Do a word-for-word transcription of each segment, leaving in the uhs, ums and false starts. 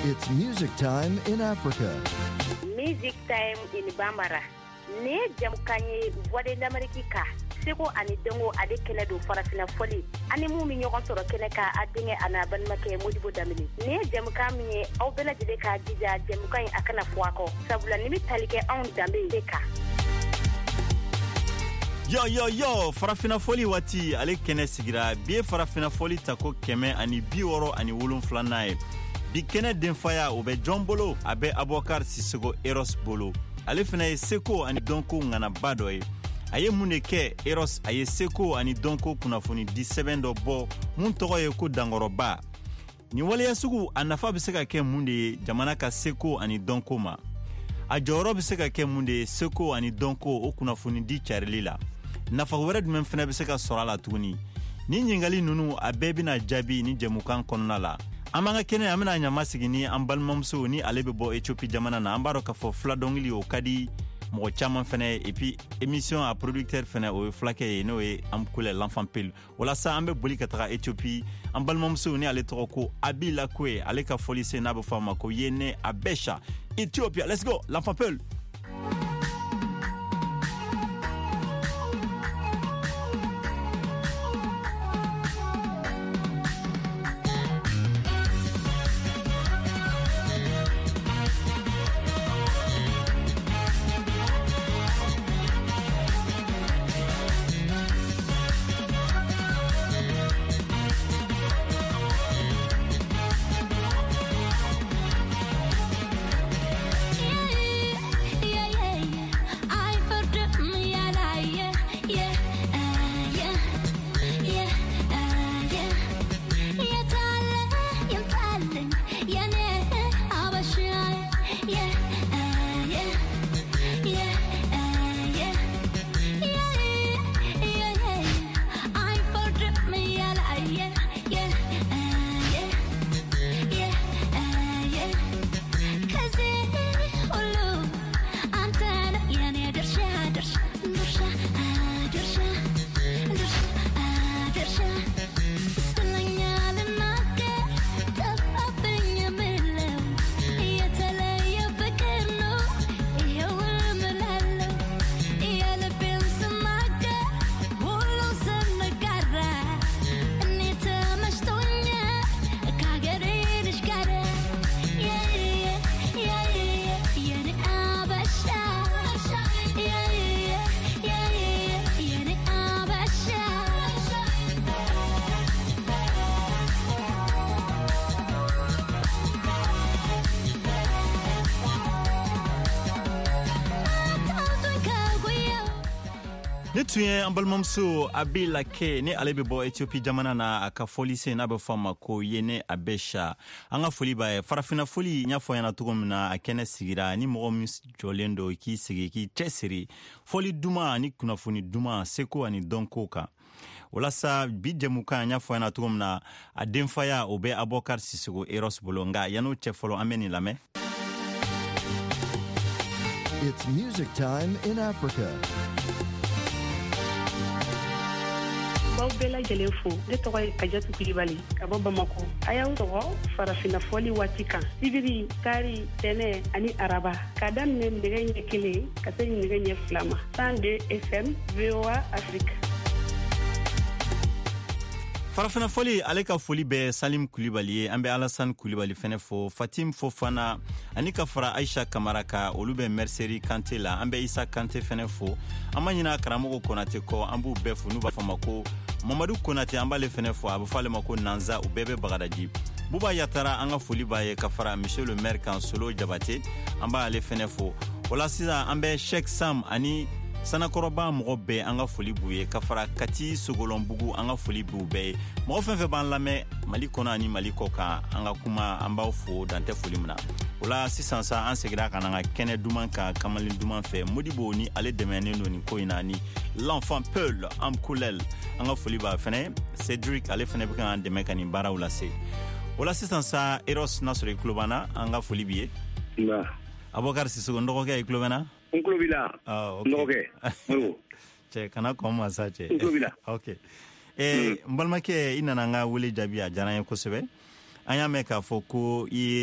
It's music time in Africa. Music time in Bambara. Ne jam kanye voix d'Amérique ka. Seko ani dongo ade kene do farafina foli. Ani mu mi ñogon soro kene ka adinge ana ban make Modibo Damini. Ne jam kam ni aw bela jide ka dija jam kan akana fuako. Sabula ni mi talike on dambe deka. Yo yo yo farafina foli wati ale kene sigira bie farafina foli tako keme ani biworo ani wulun flanae. Bi kene denfaya obe John Bolo abe Abokar Sisego Eros Bolo. Ale fina ye seko ani donko ngana badoye. Aye muneke Eros aye seko ani donko kunafuni dix-sept do bo mun togo ye ko dangoroba. Ni wale ya sugu anafa biseka ke munde jamana ka seko ani donko ma. A joro biseka ke munde seko ani donko o kunafuni di charlila. Nafa wɛrɛ jumɛn fana bɛ se ka sɔrɔ a la tuguni ni ɲininkali ninnu a bɛɛ bɛna jaabi ni jɛmukan kɔnɔna la an b'an ka kɛnɛ an bɛna ɲama sigi ni an balimamuso ni ale bɛ bɔ Ethiopie jamana na an b'a dɔn k'a fɔ fila dɔnkili o ka di mɔgɔ caman fana et puis émission a producteur fana o ye fulakɛ ye n'o ye Amkule l'enfant Pelu walasa an bɛ boli ka taga Ethiopie an balimamuso ni ale tɔgɔ ko Abi Lakoe ale ka foli se n'a bɛ fɔ a ma ko Yene Abesha Ethiopia. Let's go l'enfant Pelu. Ne tun ye an balimamuso Abi Lakoe ni ale bɛ bɔ Ethiopie jamana na a ka foli se n'a bɛ fɔ a ma ko Yene Abesha. An ka foli b'a ye farafina foli n y'a fɔ ɲɛna cogo min na a kɛnɛ sigira ni mɔgɔ min jɔlen don k'i sigi k'i cɛsiri foli duman ani kunnafoni duman seko ani dɔnko kan. Walasa bi jɛmukan n y'a fɔ ɲɛna cogo min na a denfaya o bɛ Abokar Sisego Eros Bolo nka yan'o cɛ fɔlɔ an bɛ nin lamɛn. It's music time in Africa. Baw bɛɛ lajɛlen fo ne tɔgɔ ye Kajatu Kulibali ka bɔ Bamako a y'aw tɔgɔ farafina fɔli waati kan sibiri tari tɛnɛ ani araba ka daminɛ nɛgɛ ɲɛ kelen ka se nɛgɛ ɲɛ fila ma cent deux F M V O A Afrique. Farafina foli ale ka foli bɛ Salim Kulibali ye an bɛ Alassane Kulibali fɛnɛ fo Fatim Fofana ani ka fara Aisha Kamara ka olu bɛ Mercerie Kante la an bɛ Isa Kante fɛnɛ fo an ma ɲina karamɔgɔ Konate kɔ an b'u bɛɛ fo n'u b'a fɔ ma ko Mamadou Konate an b'ale fɛnɛ fo a bɛ fɔ ale ma ko Nanza u bɛɛ bɛ Bagadaji Buba Yatara an ka foli b'a ye ka fara Monsieur le maire kan Solo Jabate an b'ale fɛnɛ fo wala sisan an bɛ Sheikh Sam ani Sanakɔrɔba mɔgɔ bɛɛ an ka foli b'u ye ka fara Kati Sogolonbugu an ka foli b'u bɛɛ ye mɔgɔ fɛn fɛn b'an lamɛn Mali kɔnɔ ani Mali kɔ kan an ka kuma an b'aw fo dan tɛ foli min na o la sisan sa an segira ka na an ka kɛnɛ duman kan kamalen duman fɛ Modibo ni ale dɛmɛnen don nin ko in na ni l'enfant Peul Amkulel an ka foli b'a fɛnɛ Cedric ale fɛnɛ bɛ kan dɛmɛ ka nin baaraw lase o la sisan sa Eros n'a sɔrɔ i tulo b'an na an ka foli b'i ye Abokar Sisego ndɔgɔkɛ i tulo bɛ na Nklobila. Ah, ok. Nklobila. Che, kana koma sa che. Nklobila. Ok. Eh, mbalmake ina nanga wele jabi a jana ye kosebe. Anya me ka fo ko i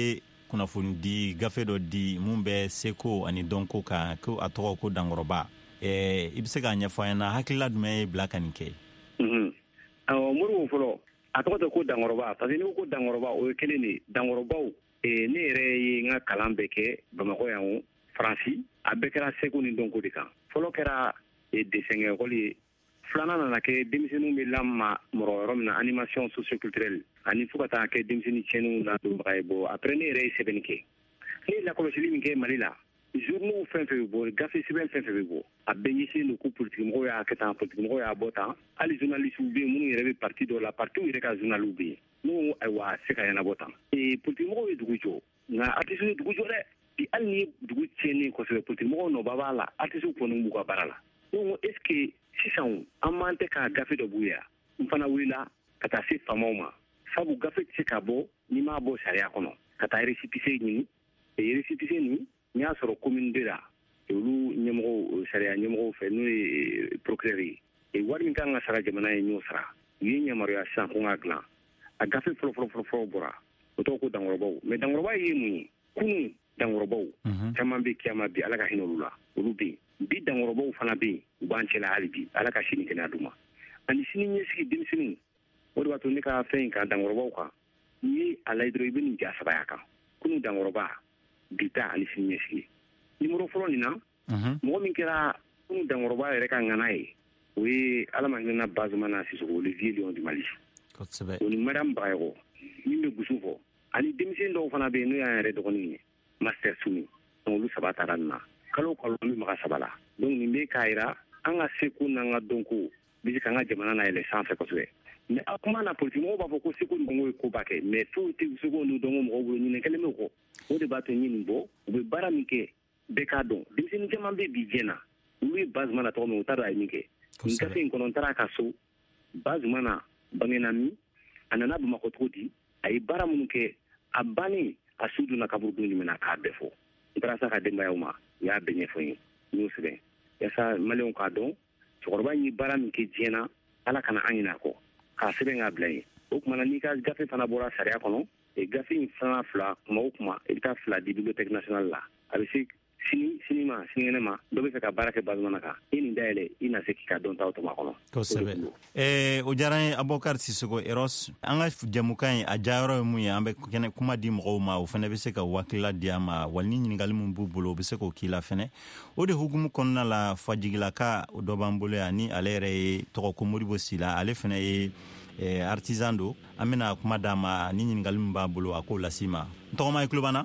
kunnafoni di gafe dɔ di mun bɛ seko ani dɔnko kan ko a tɔgɔ ko dankɔrɔba eh i bɛ se k'a ɲɛfɔ an ɲɛna hakilila jumɛn ye bila ka nin kɛ mhm awɔ muru fɔlɔ a tɔgɔ tɛ ko dankɔrɔba parce que ni ko dankɔrɔba o ye kelen de dankɔrɔbaw eh ne yɛrɛ ye n ka kalan bɛɛ kɛ Bamakɔ yan o Faransi a bɛɛ kɛra seko ni dɔnko de kan fɔlɔ kɛra dessin école ye filanan nana kɛ denmisɛnninw bɛ lamɔ mɔrɔ yɔrɔ min na animation socioculturelle ani fo ka taa kɛ denmisɛnnin cɛnniw na donbaga ye bɔ après ne yɛrɛ ye sɛbɛnni kɛ ne ye lakɔlɔsili min kɛ Mali la journaux fɛn fɛn bɛ bɔ gafe sɛbɛn fɛn fɛn bɛ bɔ a bɛɛ ɲɛsinnen don ko politikimɔgɔw y'a kɛ tan politikimɔgɔw y'a bɔ tan hali journalistes bɛ yen minnu yɛrɛ bɛ parti dɔw la partiw yɛrɛ ka journalistes bɛ yen n'o ayiwa a se ka ɲɛnabɔ tan ee politikimɔgɔw ye dugu jɔ nka artistes ye dugu jɔ dɛ bi hali ni dugu tiɲɛnen kosɛbɛ politikimɔgɔw nɔba b'a la artistes kɔni b'u ka baara la donc est ce que sisan an m'an tɛ ka gafe dɔ b'u ya n fana wulila ka taa se faamaw ma sabu gafe tɛ se ka bɔ n'i m'a bɔ sariya kɔnɔ ka taa récépissé ɲini récépissé nin n'i y'a sɔrɔ commune de la olu ɲɛmɔgɔw sariya ɲɛmɔgɔw fɛ n'o ye procureur ye wari min kan ka sara jamana ye n'o sara u ye yamaruya sisan ko n ka dilan a gafe fɔlɔ fɔlɔ fɔlɔ fɔlɔ bɔra o tɔgɔ ko dankɔrɔbaw mais dankɔrɔba ye mun ye kunun dankɔrɔbaw caman bɛ kiyama bi ala ka hinɛ olu la olu bɛ yen bi dankɔrɔbaw fana bɛ yen u b'an cɛla hali bi ala ka sini kɛnɛya d'u ma ani sini ɲɛsigi denmisɛnninw o de b'a to ne ka fɛn in kan dankɔrɔbaw kan n'i ye a layi dɔrɔn i bɛ nin ja sabaya kan kunun dankɔrɔba bi ta ani sini ɲɛsigi nimero fɔlɔ nin na mɔgɔ min kɛra kunun dankɔrɔba yɛrɛ ka ŋana ye o ye ala ma hinɛna Bazumana Sisoko le vieux lion du Mali o ni Madame Bagayoko min bɛ gusu fɔ ani denmisɛnnin dɔw fana bɛ yen n'o y'an yɛrɛ dɔgɔnin ye Master Sumi olu saba taara nin na kalo kalo an bɛ maga saba la donc nin bɛ k'a jira an ka seko n'an ka dɔnko bɛ se k'an ka jamana nayɛlɛ sanfɛ kosɛbɛ mais a kuma na politikimɔgɔw b'a fɔ ko seko ni dɔnko ye koba kɛ mais foyi tɛ seko ni dɔnko mɔgɔw bolo ɲinɛ kelen bɛ kɔ o de b'a to ɲini bɔ u bɛ baara min kɛ bɛɛ k'a dɔn denmisɛnnin caman bɛ bi diɲɛ na olu ye Bazumana tɔgɔ min u t'a dɔn a ye min kɛ nin gafe in kɔnɔ n taara a ka so Bazumana bangena min a nana Bamakɔ cogo di a ye baara minnu kɛ a bannen a su donna kaburu don jumɛn na k'a bɛɛ fɔ n taara sa ka denbayaw ma u y'a bɛɛ ɲɛfɔ n ye n y'o sɛbɛn yaasa maliyɛnw k'a dɔn cɛkɔrɔba in ye baara min kɛ diɲɛ na ala kana an ɲinɛ a kɔ k'a sɛbɛn k'a bila yen o tuma na n'i ka gafe fana bɔra sariya kɔnɔ gafe in fana fila kuma o kuma i bɛ taa fila di bibliothèque nationale la a bɛ se sini sini ma sinikɛnɛ ma dɔ bɛ fɛ ka baara kɛ Bazumana kan i nin dayɛlɛ i na se k'i ka dɔntaw tɔmɔ a kɔnɔ kosɛbɛ ɛɛ o diyara n ye Abubakar Sisoko Eros an ka jɛmukan in a diyayɔrɔ ye mun ye an bɛ kɛnɛ kuma di mɔgɔw ma o fana bɛ se ka hakilila di an ma wali ni ɲininkali min b'u bolo o bɛ se k'o k'i la fɛnɛ o de hukumu kɔnɔna la Fajigilaka dɔ b'an bolo yan ni ale yɛrɛ ye tɔgɔ ko Modibo Sila ale fɛnɛ ye eh, artisan do an bɛna kuma d'a ma ni ɲininkali min b'a bolo a k'o lasi ma n tɔgɔma ye tulo b'an na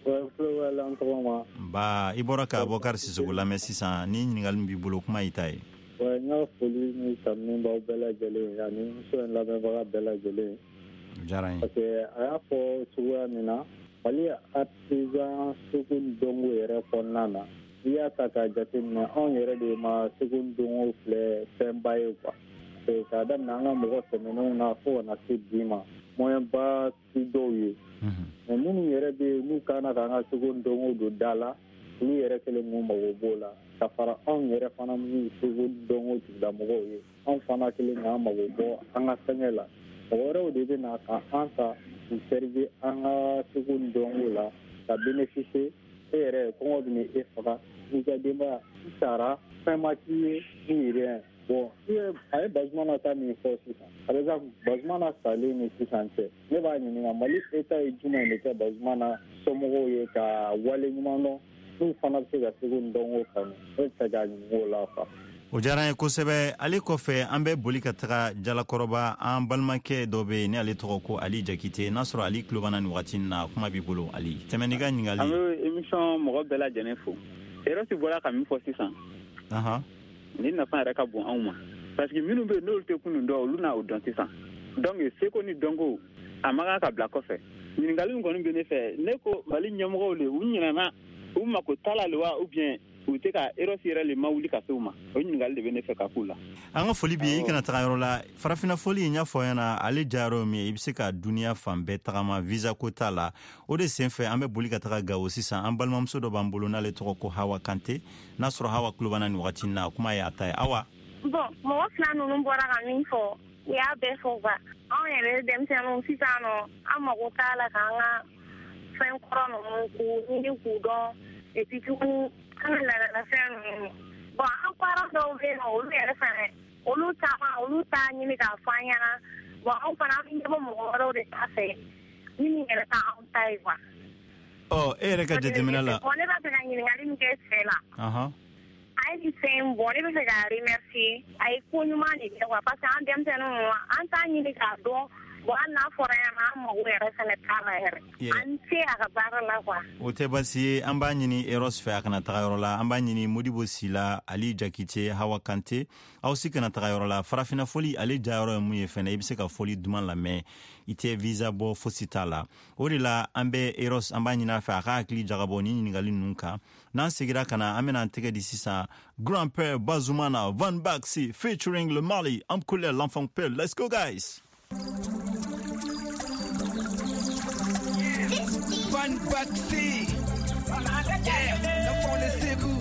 ba i bɔra ka Abubakar Sisoko lamɛn sisan ni ɲininkali min b'i bolo kuma y'i ta ye n ka foli ni tanu b'aw bɛɛ lajɛlen ani muso in lamɛnbaga bɛɛ lajɛlen diyara n ye parce que a y'a fɔ cogoya min na Mali artisan seko ni dɔnko yɛrɛ kɔnɔna na n'i y'a ta k'a jateminɛ anw yɛrɛ de ma seko ni dɔnko filɛ fɛnba ye quoi k'a daminɛ an ka mɔgɔ tɛmɛnenw na fo ka na se bi ma moyen ba ti dɔw ye mais minnu yɛrɛ bɛ yen n'u kan k'an ka seko ni dɔnko don da la olu yɛrɛ kelen mun mago b'o la ka fara anw yɛrɛ fana minnu seko ni dɔnko tigilamɔgɔw ye anw fana kelen k'an mago bɔ an ka fɛngɛ la mɔgɔ wɛrɛw de bɛ na ka an ta k'u servir an ka seko ni dɔnko la ka bénéficier e yɛrɛ kɔngɔ bɛ e faga n'i ka denbaya i sara fɛn ma k'i ye ni rien bon a ye Bazumana ta min fɔ sisan par exemple Bazumana salen ni sisan cɛ ne b'a ɲininka Mali État ye jumɛn de kɛ Bazumana somɔgɔw ye ka wale ɲuman dɔn n'u fana bɛ se ka seko ni dɔnko kanu e bɛ fɛ k'a ɲininka o la quoi. O diyara n ye kosɛbɛ ale kɔfɛ an bɛ boli ka taga Jalakɔrɔba an balimakɛ dɔ bɛ yen ni ale tɔgɔ ko Ali Jakite n'a sɔrɔ Ali tulo b'an na nin wagati in na kuma b'i bolo Ali tɛmɛ n'i ka ɲininkali. An bɛ émission mɔgɔ bɛɛ lajɛlen fo Erosi bɔra ka min fɔ sisan nin nafa yɛrɛ ka bon anw ma parce que minnu bɛ yen n'olu tɛ kunun dɔn olu n'a o dɔn sisan donc seko ni dɔnko a ma kan ka bila kɔfɛ ɲininkali min kɔni bɛ ne fɛ ne ko Mali ɲɛmɔgɔw le u ɲinɛna u mako t'a la le wa ou bien u tɛ ka Erosi yɛrɛ le ma wuli ka se u ma o ɲininkali de bɛ ne fɛ ka k'u la. An ka foli bi i kana taga yɔrɔ la farafina foli in y'a fɔ ɲɛna ale jayɔrɔ min ye i bɛ se ka duniya fan bɛɛ tagama visa ko t'a la o de senfɛ an bɛ boli ka taga Gawo sisan an balimamuso dɔ b'an bolo n'ale tɔgɔ ko Hawa Kante n'a sɔrɔ Hawa tulo b'an na nin wagati in na kuma y'a ta ye Awa. Bon mɔgɔ fila ninnu bɔra ka min fɔ u y'a bɛɛ fɔ quoi anw yɛrɛ denmisɛnninw sisan nɔ an mago t'a la k'an ka fɛn kɔrɔ ninnu k'u ɲini k'u dɔn et puis tuguni an ka laadalafɛn ninnu bon an parents dɔw bɛ yen nɔ olu yɛrɛ fɛnɛ olu caman olu t'a ɲini k'a fɔ an ɲɛna bon anw fana an bɛ ɲɛbɔ mɔgɔ wɛrɛw de ta fɛ min yɛrɛ ta anw ta ye quoi. ɔ e yɛrɛ ka jateminɛ la bon ne b'a fɛ ka ɲininkali min kɛ cɛ la a ye nin fɛn bɔ ne bɛ fɛ k'a remercier a ye ko ɲuman de kɛ quoi parce que an denmisɛnninw an t'a ɲini k'a dɔn bon an n'a fɔra yan an mago yɛrɛ fɛnɛ t'a la yɛrɛ an se a ka baara la quoi. o tɛ basi ye an b'a ɲini eros fɛ a kana taga yɔrɔ la an b'a ɲini modibo sila ali jakite hawa kante aw si kana taga yɔrɔ la farafina foli ale jayɔrɔ ye mun ye fɛnɛ i bɛ se ka foli duman lamɛn i tɛ visa bɔ fosi t'a la o de la an bɛ eros an b'a ɲini a fɛ a ka hakili jagabɔ ni ɲininkali ninnu kan n'an segira ka na an bɛna an tɛgɛ di sisan grand-père Bazumana Van Baxi featuring le Mali Amkoulé l'enfant père. Let's go guys. Van Baxi, yeah, l'enfant de Ségou.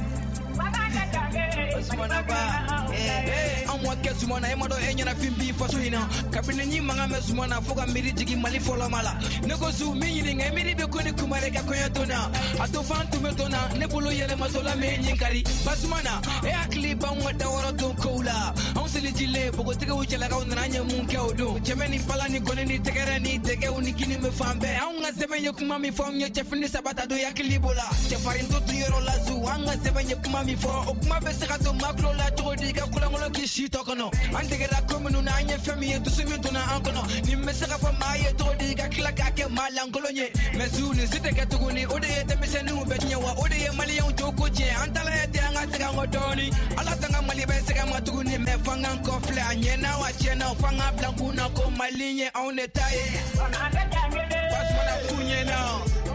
Basumana ba, eh, amwa ke sumana e mado e nyana fimbi faso hina. Kabine nyi manga me sumana foga miri jigi mali folo mala. Ne ko su mi yini ngai miri be ko ni kumare ka ko yatona. Ato fan tu metona ne bolo yele masola me nyinkari. Basumana e akli ba ngota woro to kola. On se litile bogo tege uchela ka unana nya mun ke odo. Jemeni pala ni gone ni tegere ni tege unikini me fambe. Anga sebenye kuma mi fam nye chefini sabata do yakli bola. Chefarin to tuyero lazu anga sebenye kuma mi fo okuma be to maklo la to diga kula ngolo kishi to kono ande ga komunu na anya fami to sumi to na ankono ni mesaka fa maye to diga kila ka ke malangolo nye mesuni site ka to ni ode yete mesenu be nyawa ode ye mali yon to ko je antala yete anga tiga ngodoni ala tanga mali be seka matugu ni me fanga ko fle anye na wa chena fanga blanku na ko malinye on etaye pas mana kunye na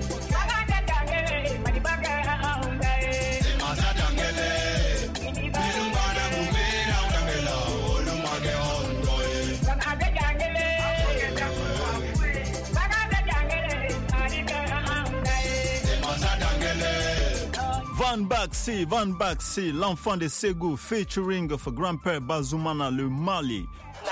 Van Baxi, Van Baxi, l'enfant de Ségou, featuring of grand-père Bazumana, le Mali.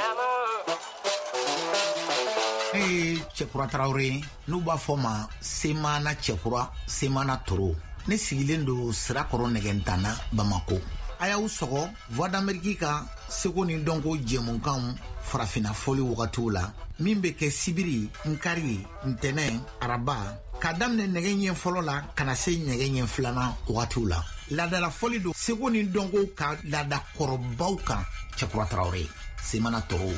Hey, Chekura Traoré, nous b'a foma, semana Chekura, semana Toro. Ne sigilen do sira kɔrɔ nɛgɛntana Bamako. A y'aw sɔgɔ Voix d'Amérique ka seko ni dɔnko jɛmunkanw farafina fɔli wagatiw la min bɛ kɛ sibiri nkari ntɛnɛ araba ka daminɛ nɛgɛ ɲɛ fɔlɔ la kana se nɛgɛ ɲɛ filanan wagatiw la laadala fɔli do seko ni dɔnko ka laada kɔrɔbaw kan Chekura Traoré semana tɔrɔ.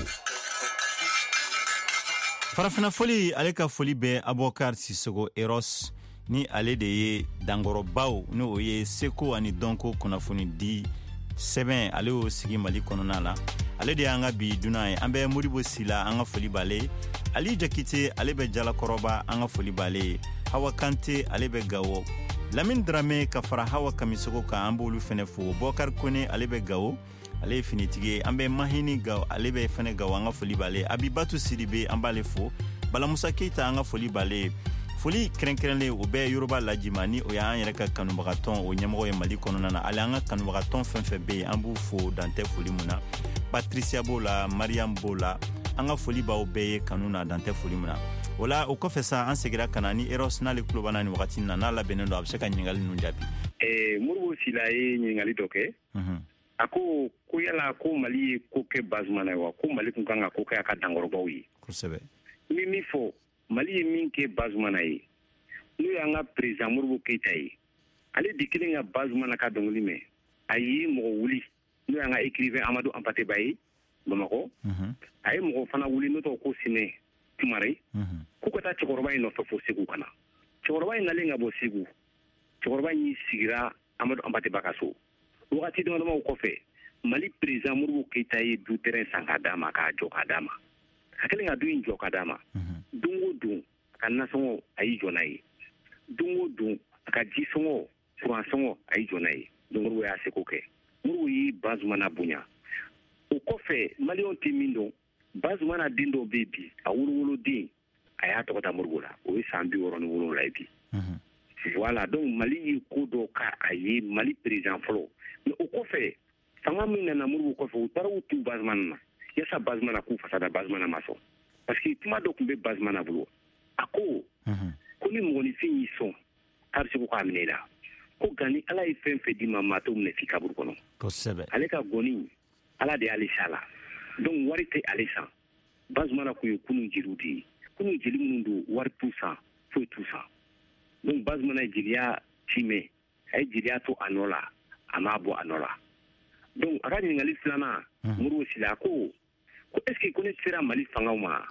farafina foli ale ka foli bɛ Abubakar Sisoko Eros ni ale de ye dangɔrɔbaw ni o ye seko ani dɔnko kunnafoni di sɛbɛn ale y'o sigi Mali kɔnɔna la ale de y'an ka bi dunan ye an bɛ Modibo Sila an ka foli b'ale Ali Jakite ale bɛ Jalakɔrɔba an ka foli b'ale Hawa Kante ale bɛ Gawo Lamine Dramé ka fara Hawa Kamisogo kan an b'olu fɛnɛ fo Bɔkar Kone ale bɛ Gawo ale ye finitigi ye an bɛ Mahini Gawo ale bɛ fɛnɛ Gawo an ka foli b'ale Abibatu Sidibe an b'ale fo Balamusa Keita an ka foli b'ale foli kɛrɛnkɛrɛnlen o bɛɛ Yoruba Lajima ni o y'an yɛrɛ ka kanubagatɔn o ɲɛmɔgɔ ye Mali kɔnɔna na ale an ka kanubagatɔn fɛn fɛn bɛ yen an b'u fo dantɛ foli mun na Patricia b'o la Mariam b'o la an ka foli b'aw bɛɛ ye kanu na dantɛ foli mun na o la o kɔfɛ sa an segira ka na ni Eros n'ale tulo b'an na ni wagati na n'a labɛnnen don a bɛ se ka ɲininkali ninnu jaabi. ɛɛ Modibo Sila ye ɲininkali dɔ kɛ a ko ko yala ko Mali ye ko kɛ Bazumana ye wa ko Mali tun kan ka ko kɛ a ka dankɔrɔbaw ye. kosɛbɛ. n bɛ min fɔ Mali ye min kɛ Bazumana ye n'o y'an ka président Modibo Keita ye ale di kelen ka Bazumana ka dɔnkili mɛn a ye mɔgɔ wuli n'o y'an ka écrivain Amadou Hampâté Bâ Bamakɔ a ye mɔgɔ fana wuli n'o tɔgɔ ko Sinɛ Tumare k'u ka taa cɛkɔrɔba in nɔfɛ fo Segu ka na cɛkɔrɔba in nalen ka bɔ Segu cɛkɔrɔba in sigira Amadou Hampâté Bâ ka so wagati damadamaw kɔfɛ Mali président Modibo Keita ye du terrain san k'a d'a ma k'a jɔ k'a d'a ma a kɛlen ka du in jɔ k'a d'a ma don o don a ka nasɔngɔ a y'i jɔ n'a ye don o don a ka jisɔngɔ furansɔngɔ a y'i jɔ n'a ye donc Modibo y'a seko kɛ Modibo y'i Bazumana bonya o kɔfɛ maliyɛnw tɛ min dɔn Bazumana den dɔw bɛ bi a wolowoloden a y'a tɔgɔ ta Modibo la o ye san bi wɔɔrɔ ni wolonwula ye bi voilà donc Mali ye ko dɔ k'a ye Mali président fɔlɔ mais o kɔfɛ fanga min nana Modibo kɔfɛ u taara u tu Bazumana na yasa Bazumana k'u fasa da Bazumana ma sɔn parce que tuma dɔ tun bɛ Bazumana bolo a ko ko ko ni mɔgɔninfin y'i sɔn k'a bɛ se k'a minɛ i la ko gani ala ye fɛn fɛn di ma maa t'o minɛ f'i kaburu kɔnɔ kosɛbɛ ale ka gɔni ala de y'ale sa la donc wari tɛ ale san Bazumana kun ye kunun jeliw de ye kunun jeli minnu don wari t'u san foyi t'u san donc Bazumana ye jeliya timɛ a ye jeliya to a nɔ la a m'a bɔ a nɔ la donc a ka ɲininkali filanan Modibo Sila ko ko est ce que ko ne sera Mali fangaw ma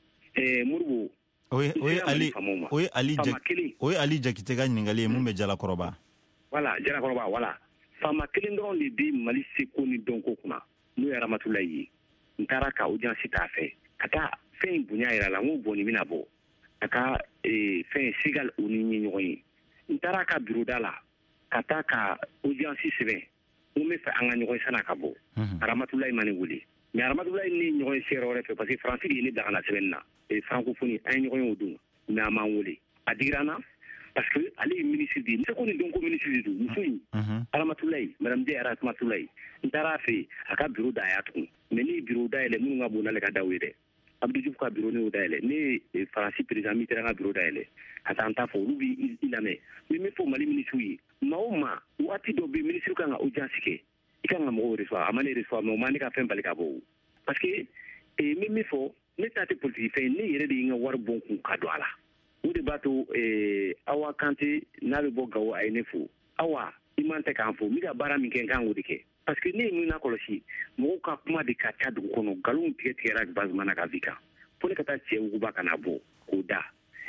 ɛɛ Modibo o ye o ye Ali o ye Ali o ye Ali Jakite ka ɲininkali ye mun bɛ Jalakɔrɔba voilà Jalakɔrɔba voilà faama kelen dɔrɔn de bɛ Mali seko ni dɔnko kunna n'o ye Ramatulayi ye n taara ka audience t'a fɛ ka taa fɛn in bonya yɛrɛ la n ko bon nin bɛna bɔ a ka fɛn Segal o ni ɲɛ ɲɔgɔn ye n taara ka bureau da la ka taa ka audience sɛbɛn n bɛ fɛ an ka ɲɔgɔn ye san'a ka bɔ Ramatulayi ma ne wele mais Ramatulayi ni ɲɔgɔn ye seyɔrɔ wɛrɛ fɛ parce que Faransi de ye ne dagana sɛbɛnni na francophonie an ye ɲɔgɔn ye o don mais a m'an wele a digira n na parce que ale ye ministre de ye seko ni dɔnko ministre de don muso in Ramatulayi madame Dieye Ramatulayi n taara a fɛ a ka bureau da a y'a tugun mais ne ye bureau dayɛlɛ minnu ka bon n'ale ka daw ye dɛ Abdou Diouf ka bureau ne y'o dayɛlɛ ne ye Faransi président Mitterrand ka bureau dayɛlɛ ka taa n ta fɔ olu b'i lamɛn mais min fɔ Mali ministre ye maa o maa waati dɔ bɛ ministre kan ka audience kɛ i kan ka mɔgɔw recevoir a ma ne recevoir mais o ma ne ka fɛn bali ka bɔ parce que n bɛ min fɔ ne ta tɛ politique fɛn ne yɛrɛ de ye n ka wari bɔ n kun ka don a la o de b'a to Awa Kante n'a bɛ bɔ Gawo a ye ne fo Awa i man tɛ k'an fo n bɛ ka baara min kɛ n kan k'o de kɛ parce que ne ye mun lakɔlɔsi mɔgɔw ka kuma de ka ca dugu kɔnɔ nkalonw tigɛ tigɛra Bazumana ka vie kan fo ne ka taa cɛ wuguba ka na bɔ k'o da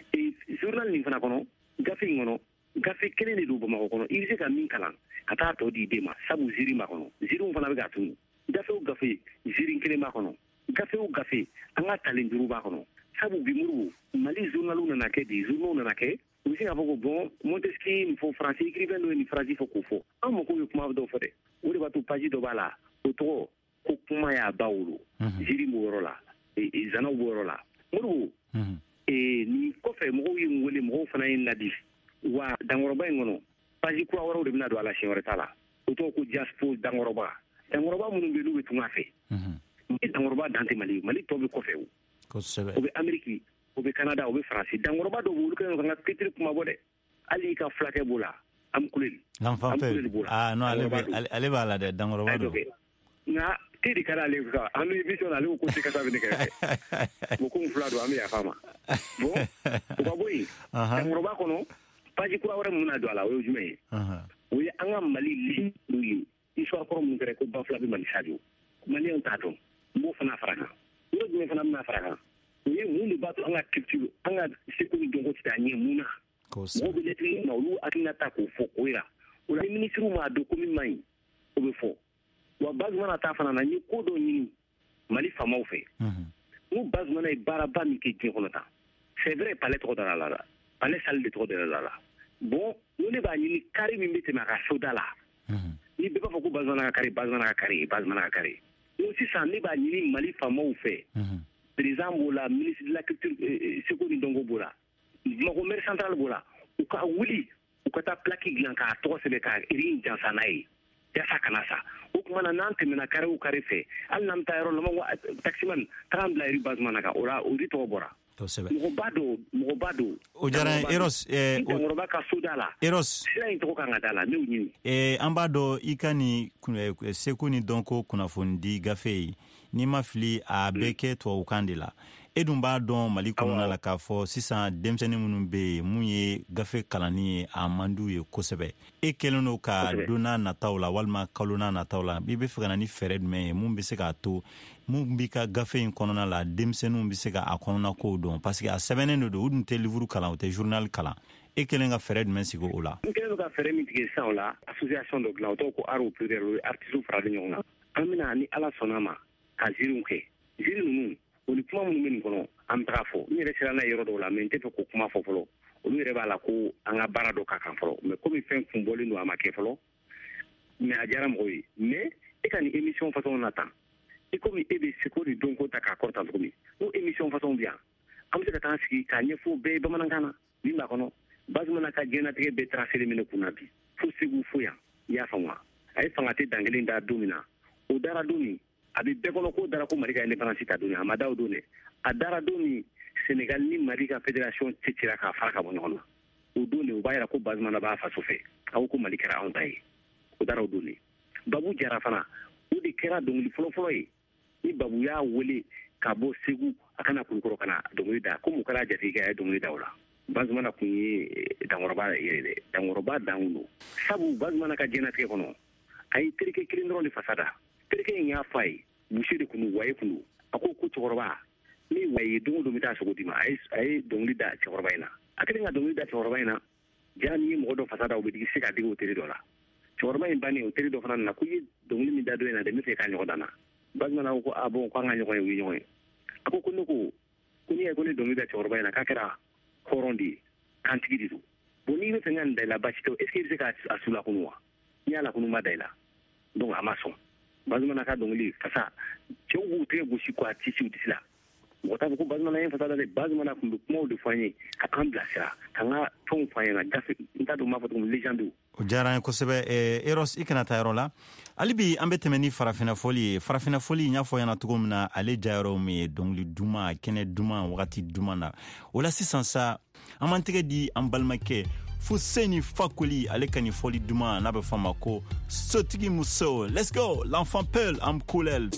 journal nin fana kɔnɔ gafe in kɔnɔ gafe kelen de don Bamakɔ kɔnɔ i bɛ se ka min kalan ka taa tɔ di i den ma sabu ziiri ma kɔnɔ ziiriw fana bɛ ka tunu gafe o gafe ziiri kelen b'a kɔnɔ gafe o gafe an ka talen duuru b'a kɔnɔ sabu bi Modibo Mali journaliw nana kɛ de journaux nana kɛ u bɛ se k'a fɔ ko bon Montesquieu nin fɔ Faransi écrivain dɔ ye nin phrase fɔ k'o fɔ an mako bɛ kuma dɔw fɔ dɛ o de b'a to page dɔ b'a la o tɔgɔ ko kuma y'a ba wolo ziiri b'o yɔrɔ la zanaw b'o yɔrɔ la Modibo nin kɔfɛ mɔgɔw ye n wele mɔgɔw fana ye n ladi wa dankɔrɔba in kɔnɔ page kura wɛrɛw de bɛna don a la siɲɛ wɛrɛ t'a la o tɔgɔ ko Jaspo dankɔrɔba dankɔrɔba minnu bɛ yen n'u bɛ tunga fɛ ni dankɔrɔba dan tɛ Mali Mali tɔ bɛ kɔfɛ o kosɛbɛ o bɛ Amérique o bɛ Canada o bɛ Faransi dankɔrɔba dɔw b'o olu kɛlen don ka n ka titre kuma bɔ dɛ hali i ka fulakɛ b'o la Amkuleli Amkuleli b'o la ah non ale bɛ ale b'a la dɛ dankɔrɔba don nka te de ka d'ale kan an bɛ émission na ale ko te kasa bɛ ne kɛrɛfɛ bon komi fila don an bɛ yafa ma bon o ka bɔ yen dankɔrɔba kɔnɔ page kura wɛrɛ mun na don a la o ye jumɛn ye o ye an ka Mali li n'u ye histoire kɔrɔ mun kɛra ko Bafula bɛ Mali sadio maliyɛnw t'a dɔn n b'o fana fara kan yɔrɔ jumɛn fana bɛna fara kan o ye mun de b'a to an ka culture an ka seko ni dɔnko tɛ taa ɲɛ mun na mɔgɔw bɛ lettre ma olu hakilina ta k'o fɔ k'o yira o la ni ministre m'a dɔn ko min man ɲi o bɛ fɔ wa Bazumana ta fana na n ye ko dɔ ɲini Mali faamaw fɛ n ko Bazumana ye baaraba min kɛ diɲɛ kɔnɔ tan c'est vrai palais tɔgɔ dara la la palais salle de tɔgɔ dara la bon n ne b'a ɲini carré min bɛ tɛmɛ a ka soda la ni bɛɛ b'a fɔ ko Bazumana ka carré Bazumana ka carré Bazumana ka carré n ko sisan ne b'a ɲini Mali faamaw fɛ président b'o la ministre de la culture seko ni dɔnko b'o la Bamakɔ maire central b'o la u ka wuli u ka taa plaque dilan k'a tɔgɔ sɛbɛn ka ring jansa n'a ye yasa kana sa o tuma na n'an tɛmɛna carré o carré fɛ hali n'an bɛ taa yɔrɔ la n ko taximan taga n bila iri Bazumana kan o la o di tɔgɔ bɔra mɔgɔba don mɔgɔba don o diyara n ye Eros dankɔrɔba ka soda la Eros sira in tɔgɔ kan ka d'a la ne y'o ɲini an b'a dɔn i ka nin seko ni dɔnko kunnafonidi gafe ye n'i ma fili a bɛɛ kɛ tubabukan de la e dun b'a dɔn Mali kɔnɔna la k'a fɔ sisan denmisɛnnin minnu bɛ yen mun ye gafe kalanni ye a man d'u ye kosɛbɛ e kɛlen don ka don n'a nataw la walima kalo n'a nataw la i bɛ fɛ ka na ni fɛɛrɛ jumɛn ye mun bɛ se k'a to mun b'i ka gafe in kɔnɔna la denmisɛnninw bɛ se ka a kɔnɔna kow dɔn parce que a sɛbɛnnen de don u dun tɛ livre kalan u tɛ journal kalan e kɛlen ka fɛɛrɛ jumɛn sigi o la n kɛlen don ka fɛɛrɛ min tigɛ sisan o la association dɔ dilan o tɔgɔ ko art au pluriel o ye artistes faralen ɲɔgɔn kan an bɛna ni Ala sɔnna ma ka ziiriw kɛ ziiri ninnu o ni kuma minnu bɛ nin kɔnɔ an bɛ taga fɔ n yɛrɛ sera n'a ye yɔrɔ dɔw la mais n tɛ fɛ k'o kuma fɔ fɔlɔ olu yɛrɛ b'a la ko an ka baara dɔ ka kan fɔlɔ mais komi fɛn kun bɔlen don a ma kɛ fɔlɔ mais a diyara mɔgɔw ye mais e ka nin émission façon na tan i komi e bɛ seko ni dɔnko ta k'a kɔrɔta cogo min n'o émission façon bɛ yan an bɛ se ka taa sigi k'a ɲɛfɔ bɛɛ ye bamanankan na min b'a kɔnɔ Bazumana ka diɲɛnatigɛ bɛɛ tracé minɛ kunna bi fo Segu fo yan i y'a faamu wa a ye fanga tɛ dan kelen da don min na o dara don min a bɛ bɛɛ kɔnɔ k'o dara ko Mali ka indépendance ta don a ma da o don dɛ a dara don min Sénégal ni Mali ka fédération tɛ cira k'a fara ka bɔ ɲɔgɔn na o don de u b'a yira ko Bazumana b'a faso fɛ aw ko Mali kɛra anw ta ye o dara o don de Babu Jara fana o de kɛra dɔnkili fɔlɔfɔlɔ ye ni Babu y'a wele ka bɔ Segu a kana Kulukɔrɔ ka na dɔnkili da ko mun kɛra jatigikɛ a ye dɔnkili da o la Bazumana kun ye dankɔrɔba yɛrɛ dɛ dankɔrɔba dan don sabu Bazumana ka diɲɛnatigɛ kɔnɔ a ye terikɛ kelen dɔrɔn de fasa da terikɛ in y'a f'a ye Boucher de kun don Waye kun don a ko ko cɛkɔrɔba ni Waye don o don bɛ taa sogo di ma a ye dɔnkili da cɛkɔrɔba in na a kɛlen ka dɔnkili da cɛkɔrɔba in na jaa ni ye mɔgɔ dɔ fasa da o bɛ digi se ka digi o teri dɔ la cɛkɔrɔba in bannen o teri dɔ fana nana ko i ye dɔnkili min da dɔ in na dɛ n bɛ fɛ k'a ɲɔgɔn dan na Bazumana ko a bon k'an ka ɲɔgɔn ye o ye ɲɔgɔn ye a ko ko ne ko ko n'i ye ko ne dɔnkili da cɛkɔrɔba in na k'a kɛra hɔrɔn de ye kantigi de don bon n'i bɛ fɛ ka nin da i la basi tɛ est ce que i bɛ se k'a su lakunu wa n'i y'a lakunu ma da i la donc a ma sɔn Bazumana ka dɔnkili fasa cɛw b'u tɛgɛ gosi ko a tisi u disi la mɔgɔ t'a fɔ ko Bazumana ye fasa da dɛ Bazumana kun bɛ kumaw de fɔ an ye ka an bilasira ka an ka fɛnw fɔ an ɲɛna gafe n t'a dɔn n b'a fɔ cogo min légende o diyara an ye kosɛbɛ Eros i kana taa yɔrɔ la hali bi an bɛ tɛmɛ ni farafina fɔli ye farafina fɔli n y'a fɔ ɲɛna cogo min na ale jayɔrɔ min ye dɔnkili duman kɛnɛ duman wagati duman na o la sisan sa an b'an tɛgɛ di an balimakɛ Fuseni Fakoli ale ka nin fɔli duman n'a bɛ fɔ a ma ko sotigi muso let's go l'enfant peul am kulel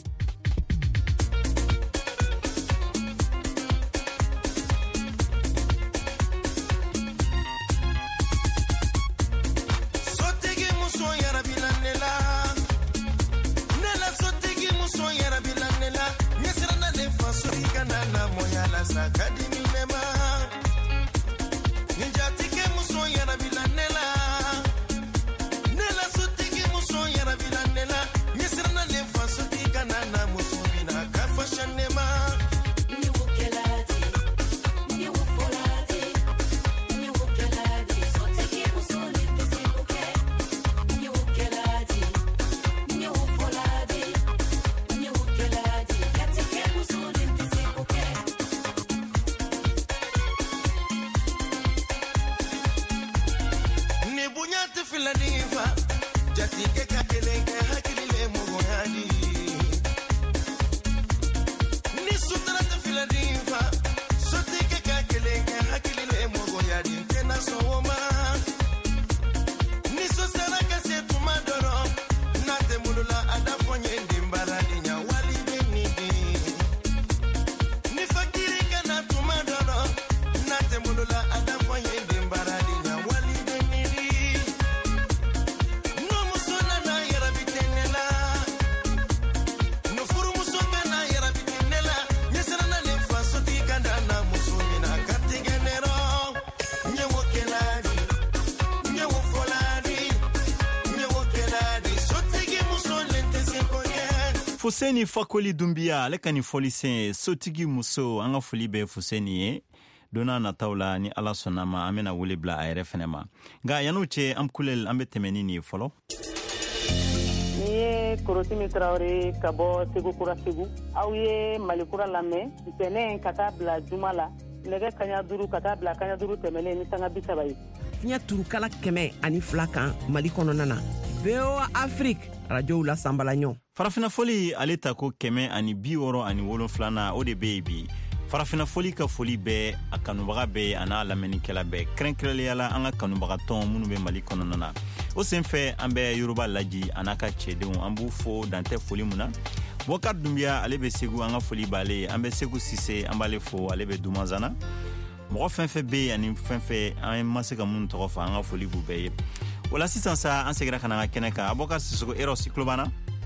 Fuseni Fakoli Dumbia ale ka nin fɔli sen sotigi muso an ka foli bɛ Fuseni ye donna nataw la ni Ala sɔnna ma an bɛna wele bila a yɛrɛ fɛnɛ ma nka yan'o cɛ an kulel an bɛ tɛmɛ ni nin ye fɔlɔ ni ye Korosimi Traore ka bɔ Segu Kura Segu aw ye Malikura lamɛn ntɛnɛn ka taa bila juma la nɛgɛ kaɲa duuru ka taa bila kaɲa duuru tɛmɛnen ni sanga bi saba ye fiɲɛ turukala kɛmɛ ani fila kan Mali kɔnɔna na V O A Afrique radio la sambalaɲɔ farafina foli ale ta ko kɛmɛ ani bi wɔɔrɔ ani wolonfila na o de bɛ yen bi farafina foli ka foli bɛɛ a kanubaga bɛɛ a n'a lamɛnnikɛla bɛɛ kɛrɛnkɛrɛnnenya la an ka kanubagatɔn minnu bɛ Mali kɔnɔna na o senfɛ an bɛ Yoruba laji a n'a ka cɛdenw an b'u fo dantɛ foli mun na Bokar Dumbiya ale bɛ Segu an ka foli b'ale an bɛ Segu Sise an b'ale fo ale bɛ Dumazana mɔgɔ fɛn fɛn bɛ yen ani fɛn fɛn an ma se ka minnu tɔgɔ fɔ an ka foli b'u bɛɛ ye o la sisan sa an segira ka na an ka kɛnɛ kan Abubakar Sisoko Eros i tulo b'an na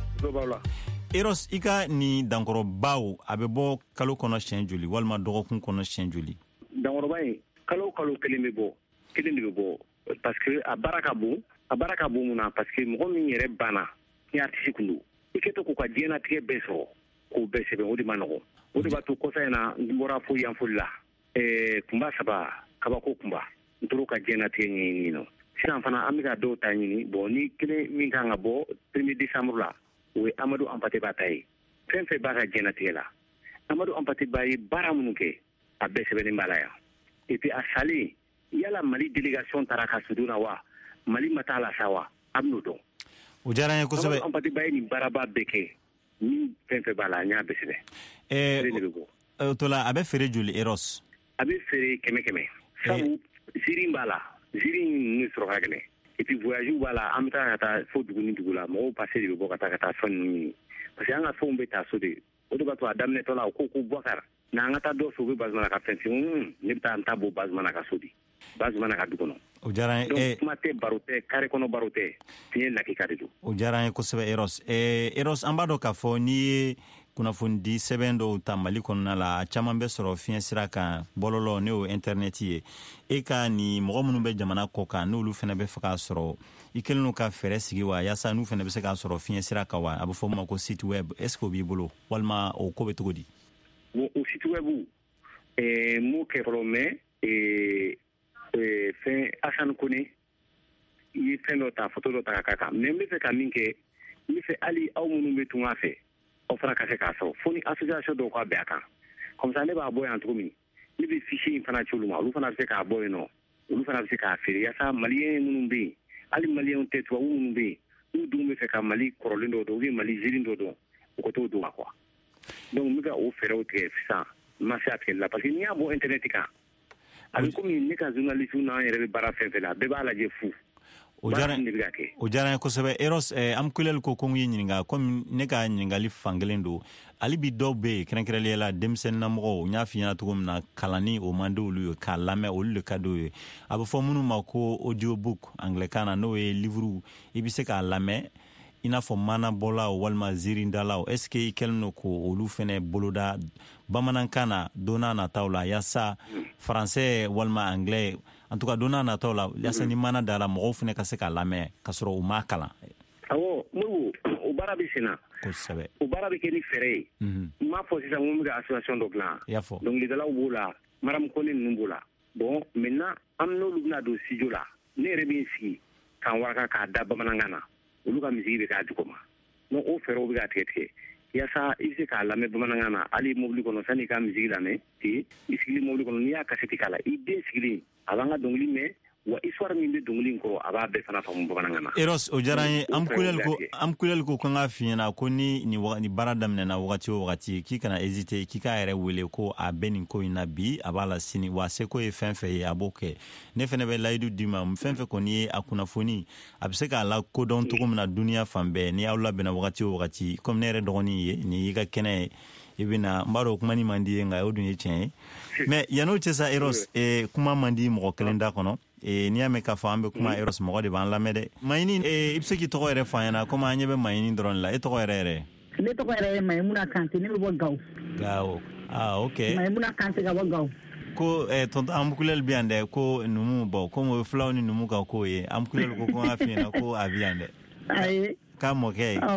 Eros i ka nin dankɔrɔbaw a bɛ bɔ kalo kɔnɔ siɲɛ joli walima dɔgɔkun kɔnɔ siɲɛ joli dankɔrɔba in kalo kalo kelen bɛ bɔ kelen de bɛ bɔ parce que a baara ka bon a baara ka bon mun na parce que mɔgɔ min yɛrɛ banna ni artiste kun don i kɛ to k'u ka diɲɛnatigɛ bɛɛ sɔrɔ k'o bɛɛ sɛbɛn o de ma nɔgɔn o de b'a to kɔsa in na n bɔra fo yan foli la ɛɛ kunba saba kabako kunba n tor'o ka diɲɛnatigɛ ɲɛɲini nɔ sisan fana an bɛ ka dɔw ta ɲini bon ni kelen min kan ka bɔ premier décembre la o ye Amadu Ampate ba ta ye fɛn fɛn b'a ka diɲɛnatigɛ la Amadu Ampate ba ye baara minnu kɛ a bɛɛ sɛbɛnnen b'a la yan et puis a salen yala Mali délégation taara ka sudon na wa Mali ma taa la sa wa a bɛ n'o dɔn o diyara n ye kosɛbɛ Amadu Ampate ba ye nin baaraba bɛɛ kɛ ni fɛn fɛn b'a la an y'a bɛɛ sɛbɛn ɛɛ o to la a bɛ feere joli Eros a bɛ feere kɛmɛ kɛmɛ sabu ziiri b'a la ziiri ni sɔrɔ ka gɛlɛn et puis voyage b'a la an bɛ taa ka taa fo dugu ni dugu la mɔgɔw passé de bɛ bɔ ka taa ka taa fɛn ninnu ɲini parce que an ka fɛnw bɛ taa so de o de b'a to a daminɛtɔ la o ko ko Boubacar na an ka taa dɔ fɛ u bɛ Bazumana ka fɛn fɛn ne bɛ taa n ta bɔ Bazumana ka so di Bazumana ka du kɔnɔ o diyara n ye donc kuma tɛ baro tɛ kare kɔnɔ baro tɛ tiɲɛ lakika de don o diyara n ye kosɛbɛ Eros eh, Eros an b'a dɔn k'a fɔ n'i ye kunnafoni di sɛbɛn dɔw ta Mali kɔnɔna la a caman bɛ sɔrɔ fiɲɛ sira kan bɔlɔlɔ ne y'o internet ye e ka ni mɔgɔ minnu bɛ jamana kɔ kan n'olu fana bɛ fɛ k'a sɔrɔ i kɛlen n'o ka fɛɛrɛ sigi wa yaasa n'u fana bɛ se k'a sɔrɔ fiɲɛ sira kan wa a bɛ fɔ o ma ko site web est-ce que o b'i bolo walima o ko bɛ cogo di bon o site web eh, m'o kɛ fɔlɔ mais eh, eh, fɛn Asani Kone i ye fɛn dɔ ta photo dɔ ta ka k'a kan mais n bɛ fɛ ka min kɛ n bɛ fɛ hali aw minnu bɛ tunga fɛ aw fana ka se k'a sɔrɔ fo ni association dɔw ka bɛn a kan comme ça ne b'a bɔ yan cogo min ne bɛ fichier in fana ci olu ma olu fana bɛ se k'a bɔ yen nɔ olu fana bɛ se k'a feere yaasa maliyɛn minnu bɛ yen hali maliyɛnw tɛ tubabu minnu bɛ yen n'u dun bɛ fɛ ka Mali kɔrɔlen dɔ dɔn ou bien Mali ziiri dɔ dɔn u ka t'o dɔn ma quoi donc n bɛ ka o fɛɛrɛw tigɛ sisan n ma se a tigɛli la parce que n'i y'a bɔ internet kan a bɛ komi ne ka journaliste n'an yɛrɛ bɛ baara fɛn fɛn la bɛɛ b'a lajɛ fu o diyara n ye kosɛbɛ Eros an kulɛli ko ko n ye ɲininka komi ne ka ɲininkali fankelen don hali bi dɔw bɛ yen kɛrɛnkɛrɛnnenya la denmisɛnninamɔgɔw n y'a f'i ɲɛna cogo min na kalanni o man di olu ye k'a lamɛn olu de ka d'u ye a bɛ fɔ minnu ma ko audio book anglɛkan na n'o ye livre i bɛ se k'a lamɛn i n'a fɔ maanabɔlaw walima ziirindalaw est ce que i kɛlen don ko olu fɛnɛ boloda bamanankan na don n'a nataw la yaasa faransɛ walima anglais en tout cas don n'a nataw la yaasa ni maana da la mɔgɔw fɛnɛ ka se k'a lamɛn k'a sɔrɔ u m'a kalan awɔ Modibo o baara bɛ sen na kosɛbɛ o baara bɛ kɛ ni fɛɛrɛ ye n m'a fɔ sisan ko n bɛ ka association dɔ dilan i y'a fɔ dɔnkilidalaw b'o la Madame Kone ninnu b'o la bon maintenant an n'olu bɛna don studio la ne yɛrɛ bɛ n sigi k'an waraka k'a da bamanankan na olu ka misiri bɛ k'a jugu ma donc o fɛɛrɛw bɛ ka tigɛ tigɛ yaasa i bɛ se k'a lamɛn bamanankan na hali mobili kɔnɔ sanni i ka misiri lamɛn ten i sigilen mobili kɔnɔ n'i y'a kasɛti k'a la i den sigilen a b'an ka dɔnkili mɛn wa histoire min bɛ dɔnkili in kɔrɔ a b'a bɛɛ fana faamu bamanankan na Eros o diyara n ye an kulɛli ko an kulɛli ko ko n k'a f'i ɲɛna ko ni ni baara daminɛna wagati o wagati k'i kana hésiter k'i k'a yɛrɛ wele ko a bɛ nin ko in na bi a b'a la sini wa seko ye fɛn fɛn ye a b'o kɛ ne fɛnɛ bɛ layidu d'i ma fɛn fɛn kɔni ye a kunnafoni a bɛ se k'a la kodɔn cogo min na duniya fan bɛɛ ni aw labɛnna wagati o wagati comme ne yɛrɛ dɔgɔnin ye nin y'i ka kɛnɛ ye i bɛna n b'a dɔn kuma ni man di ye nka o dun ye tiɲɛ ye mais yan'o cɛ sa Eros kuma man di mɔgɔ kelen da kɔnɔ n'i y'a mɛn k'a fɔ an bɛ kuma Eros mɔgɔ de b'an lamɛn dɛ Mayini i bɛ se k'i tɔgɔ yɛrɛ fɔ an ɲɛna komi an ɲɛ bɛ Mayini dɔrɔn la e tɔgɔ yɛrɛ yɛrɛ ne tɔgɔ yɛrɛ ye Mayimuna Kante ne bɛ bɔ Gawo Gawo ah ok Mayimuna Kante ka bɔ Gawo ko tonton Ambukulɛli bɛ yan dɛ ko numu bɔ komi o ye fulaw ni numu ka ko ye Ambukulɛli ko ko n k'a f'i ɲɛna ko a bɛ yan dɛ ayi k'a mɔkɛ ye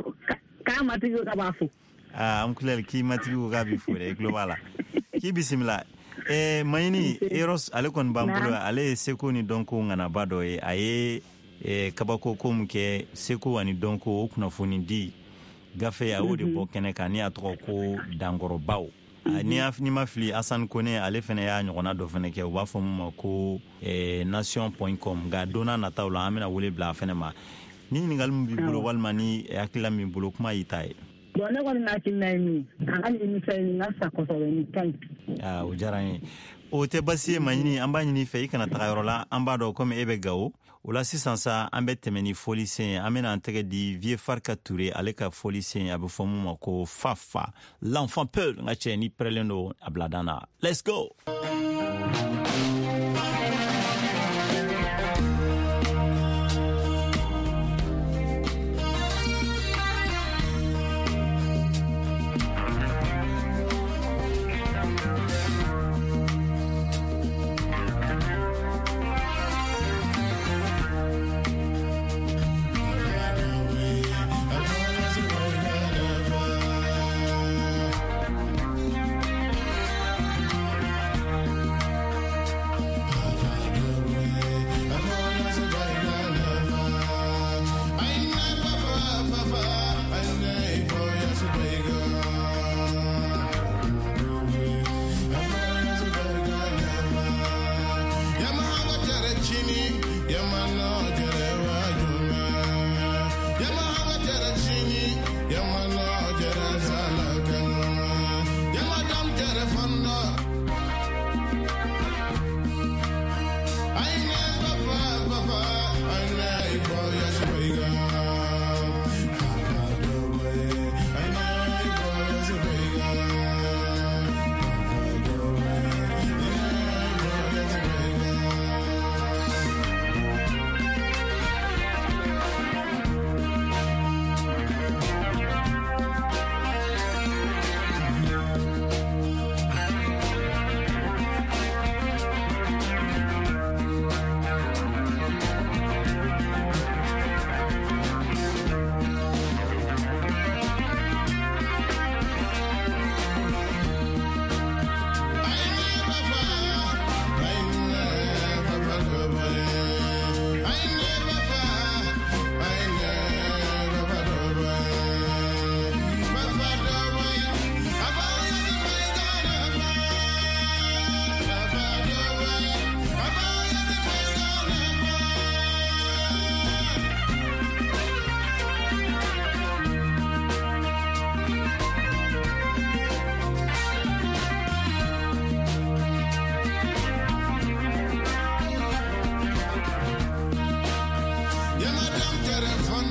k'a matigi ko k'a b'a fo ah Ambukulɛli k'i matigi ko k'a b'i fo dɛ i tulo b'a la k'i bisimila Eh, Mayini Eros ale kɔni b'an bolo ale ye seko ni dɔnko ŋanaba dɔ ye a ye eh, kabako ko min kɛ seko ani dɔnko o kunnafoni di gafe a y'o de bɔ kɛnɛ kan ni a tɔgɔ ko dankɔrɔbaw ni ma fili Asani Kone ale fɛnɛ y'a ɲɔgɔnna dɔ fɛnɛ kɛ u b'a fɔ min ma ko eh, nation point com nka don n'a nataw la an bɛna wele bila a fɛnɛ ma ni ɲininkali min b'i bolo walima ni hakilila min b'i bolo kuma y'i ta ye bon ne kɔni hakilina ye min an ka nin fɛn nin ka sa kosɛbɛ nin ka ɲi ah o diyara n ye o tɛ basi ye Mayini an b'a ɲini fɛ i kana taga yɔrɔ la an b'a dɔn komi e bɛ Gawo o la sisan sa an bɛ tɛmɛ ni foli sen an bɛna an tɛgɛ di Vieux Farka Touré ale ka foli sen a bɛ fɔ mun ma ko Fafa l'enfant peur n ka cɛ ni pɛrɛlen don a biladan na let's go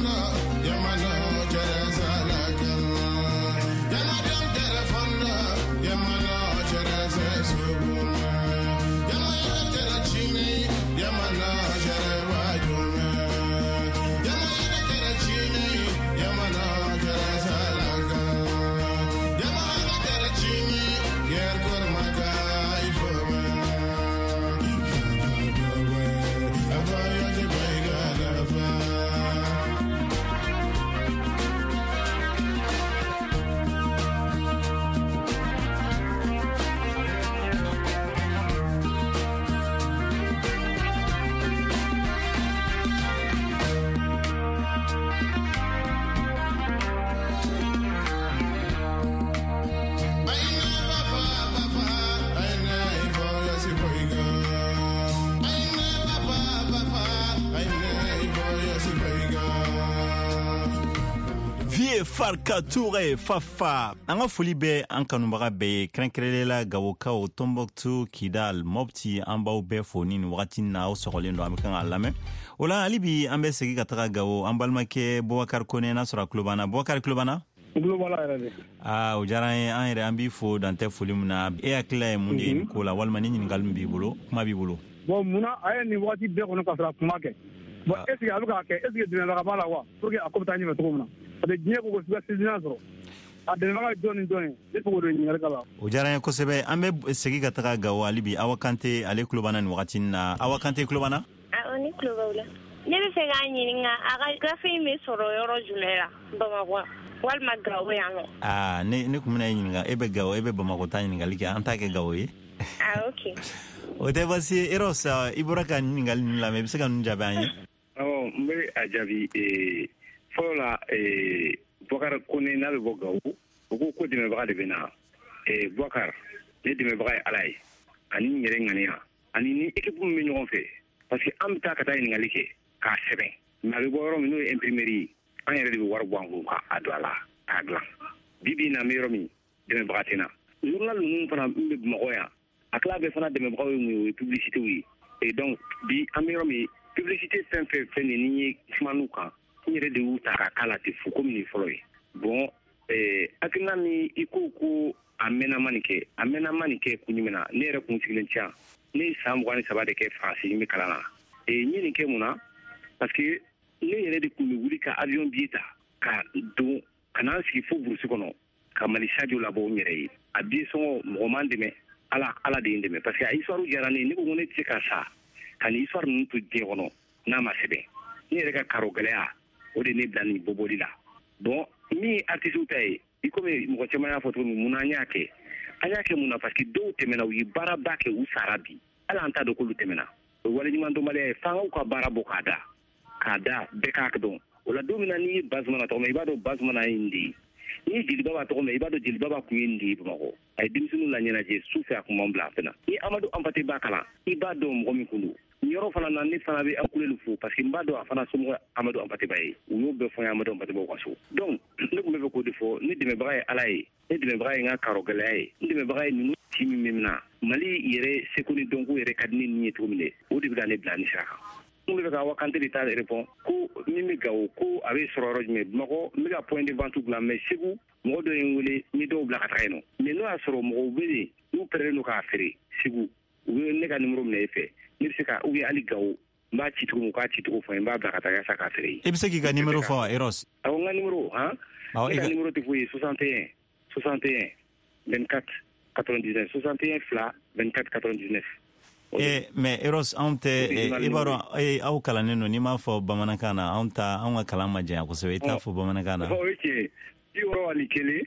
Farka Touré Fafa an ka foli bɛ an kanubaga bɛɛ ye kɛrɛnkɛrɛnlela Gawokaw Tombouctou Kidal Mopti an b'aw bɛɛ fo ni wagati na aw sɔgɔlen don an bɛ kan ka lamɛn o la hali bi an bɛ segin ka taga Gawo an balimakɛ Boubacar Koné n'a sɔrɔ a tulo b'an na Boubacar tulo b'an na tulo b'an na yɛrɛ de aa o diyara an ye an yɛrɛ an b'i fo dan tɛ foli min na e hakilila ye mun de ye nin ko la walima ni ɲininkali min b'i bolo kuma b'i bolo bon munna a ye nin wagati bɛɛ kɔnɔ ka sɔrɔ a kuma kɛ bon est ce que a bɛ k'a kɛ est ce que dɛmɛbaga b'a la wa pour que a ko bɛ taa ɲɛfɛ cogo min na parce que diɲɛ ko ko siga sinzina sɔrɔ a dɛmɛbaga ye jɔn ni jɔn ye ne tɔgɔ de ɲininkali k'a la o diyara an ye kosɛbɛ an bɛ segin ka taga Gawo hali bi Awa Kante ale tulo b'an na nin wagati na Awa Kante tulo b'an na awɔ ne tulo b'aw la ne bɛ fɛ k'a ɲininka a ka gafe in bɛ sɔrɔ yɔrɔ jumɛn la Bamakɔ walima Gawo yan nɔ aa ne ne tun bɛna e ɲininka e bɛ Gawo e bɛ Bamakɔ ta ɲininkali kɛ an t'a kɛ Gawo ye ah ok o tɛ baasi ye Eros i bɔra ka ɲininkali ninnu lamɛn i bɛ se ka ninnu jaabi an ye awɔ n bɛ a jaabi fɔlɔ la Boubacar Koné n'a bɛ bɔ Gawo o ko ko dɛmɛbaga de bɛ na Boubacar ne dɛmɛbaga ye Ala ye ani n yɛrɛ ŋaniya ani ni équipe min bɛ ɲɔgɔn fɛ parce que an bɛ taa ka taa ɲininkali kɛ k'a sɛbɛn mais a bɛ bɔ yɔrɔ min n'o ye imprimerie ye an yɛrɛ de bɛ wari bɔ an kun k'a don a la k'a dilan bi bi in na an bɛ yɔrɔ min dɛmɛbaga tɛ na journal ninnu fana min bɛ Bamakɔ yan a tila bɛɛ fana dɛmɛbagaw ye mun ye o ye publicité ye et donc bi an bɛ yɔrɔ min publicité fɛn fɛn fɛn nin ni ye kumanu kan n yɛrɛ de y'u ta ka k'a la ten fo komi nin fɔlɔ ye bon hakilina min i ko ko a mɛnna ma nin kɛ a mɛnna ma nin kɛ kun jumɛn na ne yɛrɛ kun sigilen tiɲɛ ne ye san mugan ni saba de kɛ faransi n bɛ kalan na n ye nin kɛ mun na parce que ne yɛrɛ de kun bɛ wuli ka avion billet ta ka don ka n'an sigi fo burusi kɔnɔ ka Mali sadio labɔ n yɛrɛ ye a billet sɔngɔ mɔgɔ m'an dɛmɛ ala ala de ye n dɛmɛ parce que a histoire diyara ne ye ne ko ko ne tɛ se ka sa ka nin histoire ninnu to diɲɛ kɔnɔ n'a ma sɛbɛn ne yɛrɛ ka karo gɛlɛya o de ne bila nin bɔbɔli la bon min ye artiste ta ye i komi mɔgɔ caman y'a fɔ cogo min mun an y'a kɛ an y'a kɛ mun na parce que dɔw tɛmɛna u ye baaraba kɛ u sara bi hali an t'a dɔn k'olu tɛmɛna o ye waleɲumandɔnbaliya ye f'an k'u ka baara bɔ k'a da k'a da bɛɛ k'a dɔn o la don min na n'i ye Bazumana tɔgɔ mɛn i b'a dɔn Bazumana ye nin de ye n'i ye Jeliba b'a tɔgɔ mɛn i b'a dɔn Jeliba b'a kun ye nin de ye Bamakɔ a ye denmisɛnninw laɲɛnajɛ su fɛ a kun b'an bila a fɛnɛ ni Amadu Ampate b'a kalan i b'a dɔn mɔgɔ min kun don nin yɔrɔ fana na ne fana bɛ Akulelu fo parce que n b'a dɔn a fana somɔgɔ Amadu Ampate ba ye u y'o bɛɛ fɔ n ye Amadu Ampate baw ka so donc ne tun bɛ fɛ k'o de fɔ ne dɛmɛbaga ye Ala ye ne dɛmɛbaga ye n ka karo gɛlɛya ye n dɛmɛbaga ye ninnu ci min bɛ na Mali yɛrɛ seko ni dɔnko yɛrɛ ka di ne ni ye cogo min dɛ o de bɛ ka ne bila ni sira kan n bɛ fɛ ka Awa Kante de ta répond ko min bɛ Gawo ko a bɛ sɔrɔ yɔrɔ jumɛn Bamakɔ n bɛ ka point de vente dilan mais Segu mɔgɔ dɔ ye n wele n ye dɔw bila ka taga yen nɔ mais n'o y'a sɔrɔ mɔgɔw bɛ yen n'u pɛrɛnnen don k'a feere Segu u bɛ ne ka numéro minɛ e fɛ ne bɛ se ka ou bien hali Gawo n b'a ci cogo min k'a ci cogo fɔ n b'a bila ka taa yasa k'a feere i bɛ se k'i ka numéro fɔ Eros awɔ n ka numéro han ne ka numéro tɛ foyi ye soixante et un soixante et un vingt-quatre quatre-vingt-dix-neuf soixante et un fila vingt-quatre quatre-vingt-dix-neuf Eh, mais Eros anw tɛ i b'a dɔn aw kalannen don n'i m'a fɔ bamanankan na anw ta anw ka kalan ma janya kosɛbɛ i t'a fɔ bamanankan na o ye tiɲɛ bi wɔɔrɔ ani kelen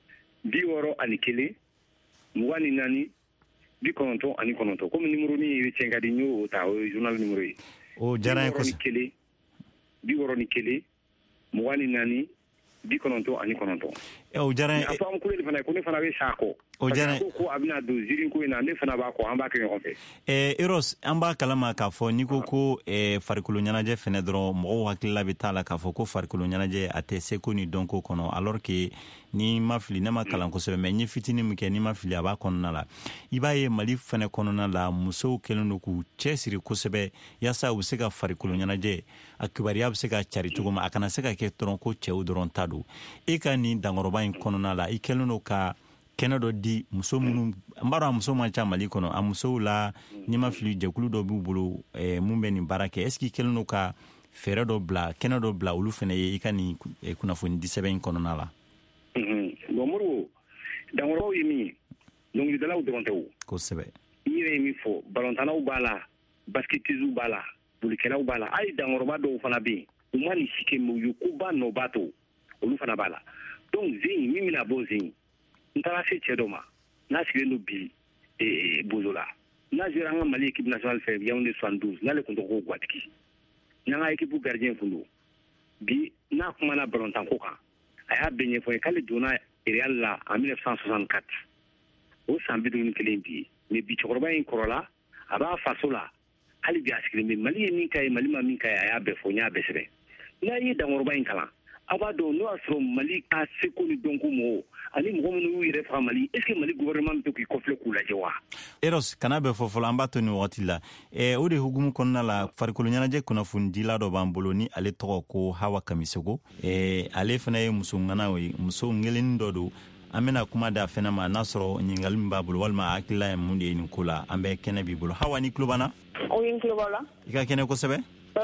bi wɔɔrɔ ani kelen mugan ni naani bi kɔnɔntɔn ani kɔnɔntɔn komi numéro ni ye tiɲɛ ka di n y'o ta o ye journal numéro ye o diyara n ye kosɛbɛ bi wɔɔrɔ ni kelen mugan ni naani bi kɔnɔntɔn ani kɔnɔntɔn e o jara a fam ko le fana ko ne fana be sako o jara ko abina do zirin ko ina ne fana ba ko amba ke ɲɔgɔn fɛ eh Eros amba kalama ka fɔ ni ko ko eh farikolo ɲanajɛ fɛnɛ dɔrɔn mɔgɔw hakilila bɛ taa la ka fɔ ko farikolo ɲanajɛ a tɛ se ko ni dɔnko kɔnɔ alors que ni ma fili ne ma kalan kosɛbɛ mais ni fitini min kɛ ni ma fili a b'a kɔnɔna la i b'a ye Mali fɛnɛ kɔnɔna la musow kɛlen don k'u cɛsiri kosɛbɛ yaasa u bɛ se ka farikolo ɲanajɛ a kibariya bɛ se ka cari cogo ma a kana se ka kɛ dɔrɔn ko cɛw dɔrɔn ta don e ka nin dankɔrɔba in kɔnɔna la i kɛlen don ka kɛnɛ dɔ di muso minnu n b'a dɔn a muso man ca Mali kɔnɔ a musow la ni ma fili jɛkulu dɔ b'u bolo eh, mun bɛ nin baara kɛ est-ce que i kɛlen don ka fɛɛrɛ dɔ bila kɛnɛ dɔ bila olu fɛnɛ ye i ka nin eh, kunnafoni di sɛbɛn in kɔnɔna la bon Modibo dankɔrɔbaw ye min ye dɔnkilidalaw dɔrɔn tɛ o kosɛbɛ i yɛrɛ ye min fɔ balontannaw b'a la baskettiziw b'a la bolikɛlaw b'a la hali dankɔrɔba dɔw fana bɛ yen u ma nin si kɛ mais u ye koba nɔba to olu fana b'a la donc zen min bɛna bɔ zen n taara se cɛ dɔ ma n'a sigilen don bi bozo la n'a sera an ka Mali équipe nationale fɛ Yaoundé soixante-douze n'ale tun tɔgɔ ko Guatigi n'an ka équipe gardien tun don bi n'a kumana balontan ko kan a y'a bɛɛ ɲɛfɔ ye k'ale donna Real la en mille neuf cent soixante-quatre o san bi duuru ni kelen bi mais bi cɛkɔrɔba in kɔrɔla a b'a faso la hali bi a sigilen bɛ Mali ye min ka ye Mali ma min ka ye a y'a bɛɛ fɔ n y'a bɛɛ sɛbɛn n'a ye dankɔrɔba in kalan a b'a dɔn n'o y'a sɔrɔ Mali ka seko ni dɔnko mɔgɔw ani mɔgɔ minnu y'u yɛrɛ faga Mali est ce que Mali gouvernement bɛ to k'i kɔfilɛ k'u lajɛ wa Eros kana bɛ fɔ fɔlɔ an b'a to nin wagati la eh, o de hukumu kɔnɔna la farikolo ɲanajɛ kunnafonidila dɔ b'an bolo ni ale tɔgɔ ko Hawa Kamisogo eh, ale fana ye muso ŋanaw ye muso ŋɛlenni dɔ don an bɛna kuma da fɛnɛ ma n'a sɔrɔ ɲininkali min b'a bolo walima a hakilila ye mun de ye nin ko la an bɛ kɛnɛ b'i bolo Hawa ni tulo b'an na o ye n tulo b'a la i ka kɛnɛ kosɛbɛ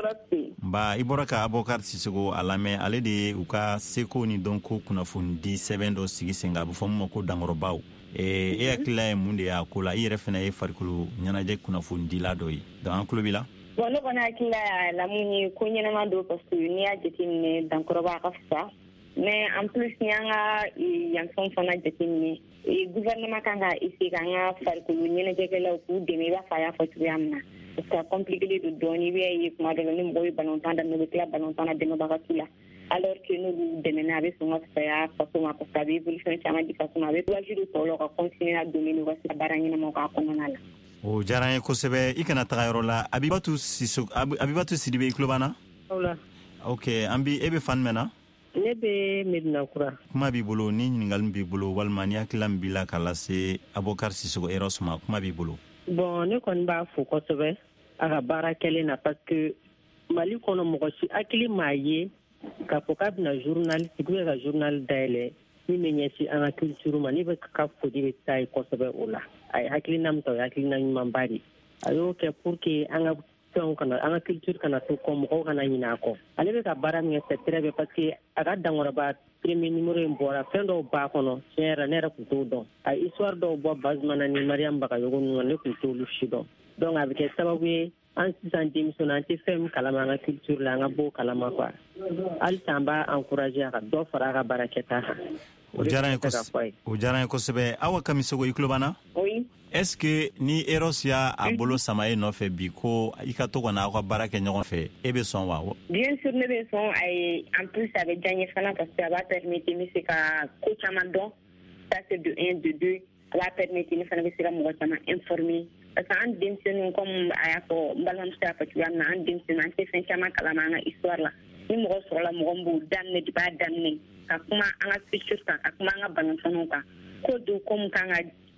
ba i bɔra ka Abubakar Sisoko a lamɛn ale de ye u ka seko ni dɔnko kunnafoni di sɛbɛn dɔ sigi sen kan a bɛ fɔ min ma ko dankɔrɔbaw e e hakilila ye mun de y'a ko la i yɛrɛ fana ye farikolo ɲanajɛ kunnafoni dila dɔ ye donc an tulo b'i la bon ne kɔni hakilila y'a la mun ye ko ɲɛnama don parce que n'i y'a jateminɛ dankɔrɔba ka fisa mais en plus ni an ka yan fɛnw fana jateminɛ gouvernement kan ka essayer k'an ka farikolo ɲɛnajɛkɛlaw k'u dɛmɛ i b'a fɔ a y'a fɔ cogoya min na parce que a compliqué don dɔɔni i b'a ye kuma dɔ la ni mɔgɔw ye balontan daminɛ u bɛ tila balontan na dɛmɛbaga t'u la alors que n'olu dɛmɛna a bɛ sɔn ka fisaya faso ma parce que a bɛ évolution caman di faso ma a bɛ courage don tɔw la ka continuer a donner u ka se ka baara ɲɛnamaw k'a kɔnɔna la o diyara n ye kosɛbɛ i kana taga yɔrɔ la Abibatu Sisoko Abibatu Sidibe i tulo b'an na awla ok an bi e bɛ fan jumɛn na ne bɛ Medina Kura kuma b'i bolo ni ɲininkali b'i bolo walima ni hakilila min b'i la k'a lase Abubakar Sisoko Eros ma kuma b'i bolo bon ne kɔni b'a fo kosɛbɛ a ka baara kɛlen na parce que Mali kɔnɔ mɔgɔ si hakili m'a ye k'a fɔ k'a bɛna journaliste ou ka journal dayɛlɛ min bɛ ɲɛsin an ka culture ma ne bɛ ka foli bɛ taa ye kosɛbɛ o la a ye hakilina min ta o ye hakilina ɲumanba de a y'o kɛ pour que an ka fɛnw kana an ka culture kana to kɔ mɔgɔw kana ɲinɛ a kɔ ale bɛ ka baara min kɛ c'est très bien parce que a ka dankɔrɔba premier numéro in bɔra fɛn dɔw b'a kɔnɔ tiɲɛ yɛrɛ ne yɛrɛ tun t'o dɔn a ye histoire dɔw bɔ Bazumana ni Mariam Bagayogo ninnu ne tun t'olu si dɔn donc a bɛ kɛ sababu ye an sisan denmisɛnw an tɛ fɛn min kalama an ka culture la an ka bɔ kalama quoi halisa an b'a encourager a ka dɔ fara a ka baarakɛta kan o diyara n ye o diyara n ye kosɛbɛ Awa Kamisogo i tulo b'an na oui est-ce que ni Eros y'a a bolo sama e nɔfɛ bi ko i ka to ka na aw ka baara kɛ ɲɔgɔn fɛ e bɛ sɔn wa bien sûr ne bɛ sɔn a ye en plus a bɛ diya n ye fana parce que a b'a permettre n bɛ se ka ko caman dɔn ça c'est de un de deux a b'a permettre ne fana bɛ se ka mɔgɔ caman informer parce que an denmisɛnninw comme a y'a fɔ n balimamuso y'a fɔ cogoya min na an denmisɛnninw an tɛ fɛn caman kalama an ka histoire la ni mɔgɔ sɔrɔla mɔgɔ min b'o daminɛ depuis a daminɛ ka kuma an ka culture kan ka kuma an ka balontannaw kan ko do ko min kan ka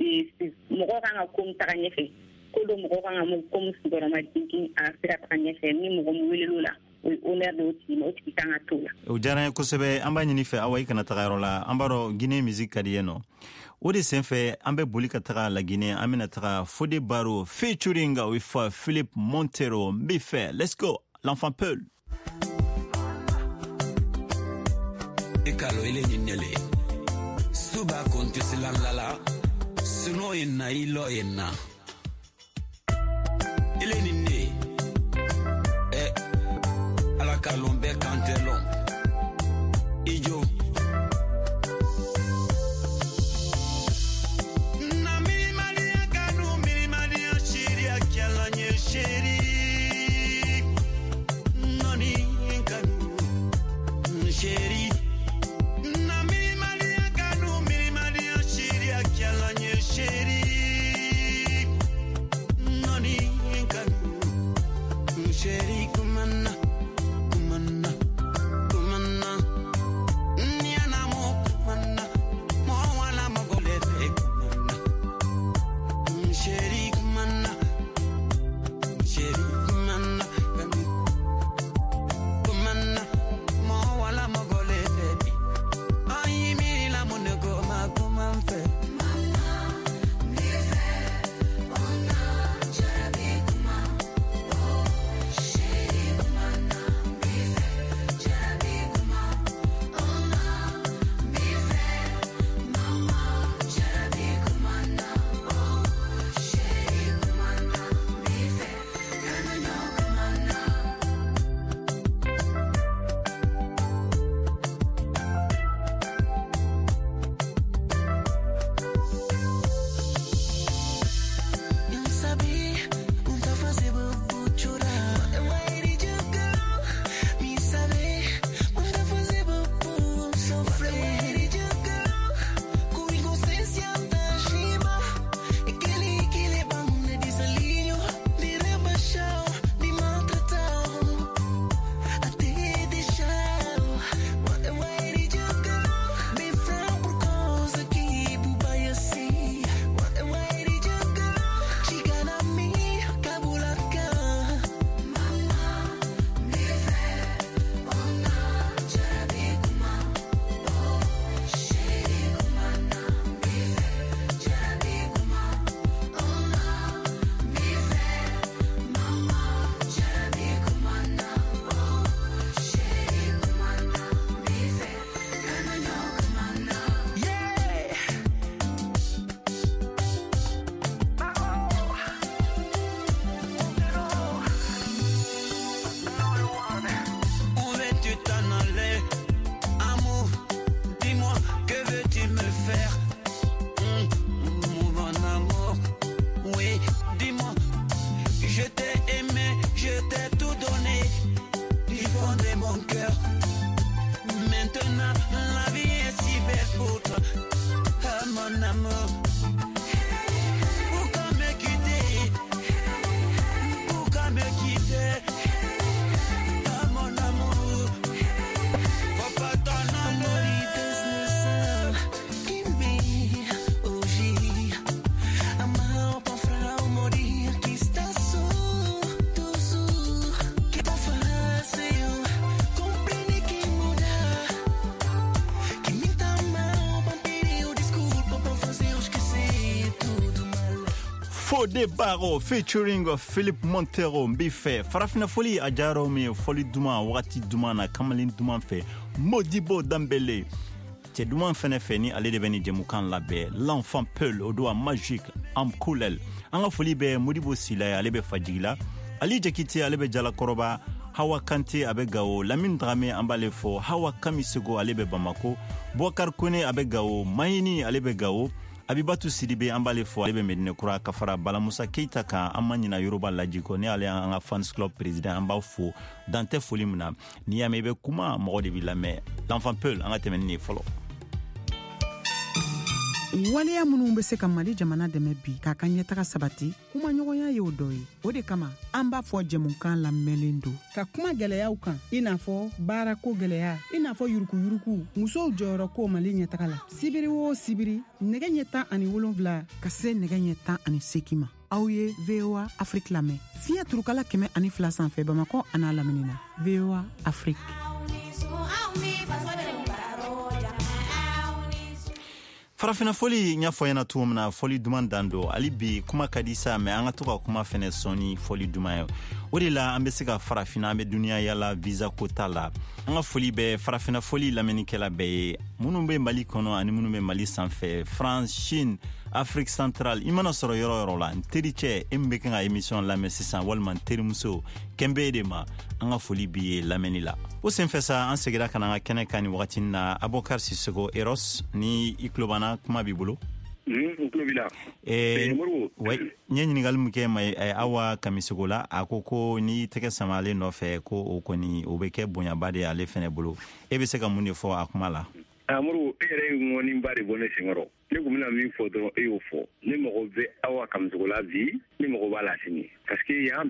mɔgɔ kan ka ko min taga ɲɛfɛ ko do mɔgɔ kan ka ko min sigiyɔrɔma digi a sera taga ɲɛfɛ ni mɔgɔ min welel'o la o ye honneur de o tigi ma o tigi kan ka to la o diyara n ye kosɛbɛ an b'a ɲini fɛ Awa i kana taga yɔrɔ la an b'a dɔn Guinée musique ka di ye nɔ o de senfɛ an bɛ boli ka taga la Guinée an bɛna taga Fodé Barro featuring with Philippe Montero n b'i fɛ let's go l'enfant Peul Ikalo ile nyele suba konti silalala suno inna ilo inna ile ninne eh ala kalombe kantelo ijo na mi maria kanu mi maria shiri akala nye shiri noni kanu shiri na mi maria chérie kumana kumana kumana niana mo kumana mo wala mo golete kumana chérie kumana chérie kumana kumana mo wala mo golete ayi mi la mo ne go ma kuman fe Fode Baro featuring Philip Montero Mbife farafina foli ajaro mi foli duma wakati duma na kamalin duma fe Modibo Dambele te duma fene feni ale de beni jemukan labe l'enfant peul au doigt magique am kulel anga foli be Modibo Sila ale be fajigila ali jekiti ale be jala koroba Hawa Kante abe gao Lamine Dramé ambale fo Hawa Kamisego ale be Bamako Bokar Kone abe gao Maini ale be gao Abibatu Sidibe ambale fo alebe medine kura kafara Balamusa Keita ka amanyina Yoruba lajiko ne ale anga fans club président amba fo dante folimuna ni amebe kuma mo de bilame l'enfant peul anga temeni folo waleya minnu be se ka Mali jamana dɛmɛ bi k'a ka ɲɛtaga sabati kuma ɲɔgɔnya ye o dɔ ye o de kama an b'a fɔ jɛmukan lamɛnlen don ka kuma gɛlɛyaw kan i n'a fɔ baarako gɛlɛya i n'a fɔ yurukuyuruku musow jɔyɔrɔ ko Mali ɲɛtaga la sibiri o sibiri nɛgɛ ɲɛ tan ani wolonwula ka se nɛgɛ ɲɛ tan ani seegin ma aw ye V O A Afrique lamɛn fiɲɛ turukala kɛmɛ ani fila sanfɛ Bamakɔ an'a lamini na V O A Afrique. Farafina foli nya foyana tuumna foli duman dando ali bi kuma kadisa me anga to ka kuma fene soni foli dumayo odi la ambe se ka farafina be dunia yala visa kota la anga foli be farafina foli la menikela be munu be Mali kono ani munu be Mali sanfɛ France Chine Afrique centrale imana soro yoro yoro la teriche embe kan émission la me sisan walman terimuso kembe de ma anga foli bi la menila o senfesa an segira kana anga kene kani wakati na Abokar Sisoko Eros ni iklobana kuma bibolo mm klobila eh ouais nyeni ngal muke mai awa kamisogola akoko ni teke samale no fe ko o koni obeke bonya bade ale fene bolo e be se ka munne fo akumala amuru ere ngoni mbari bone singoro ne kumina mi fo do e o fo ne mo be awa kamzogola vi ne mo bala sini parce que yambi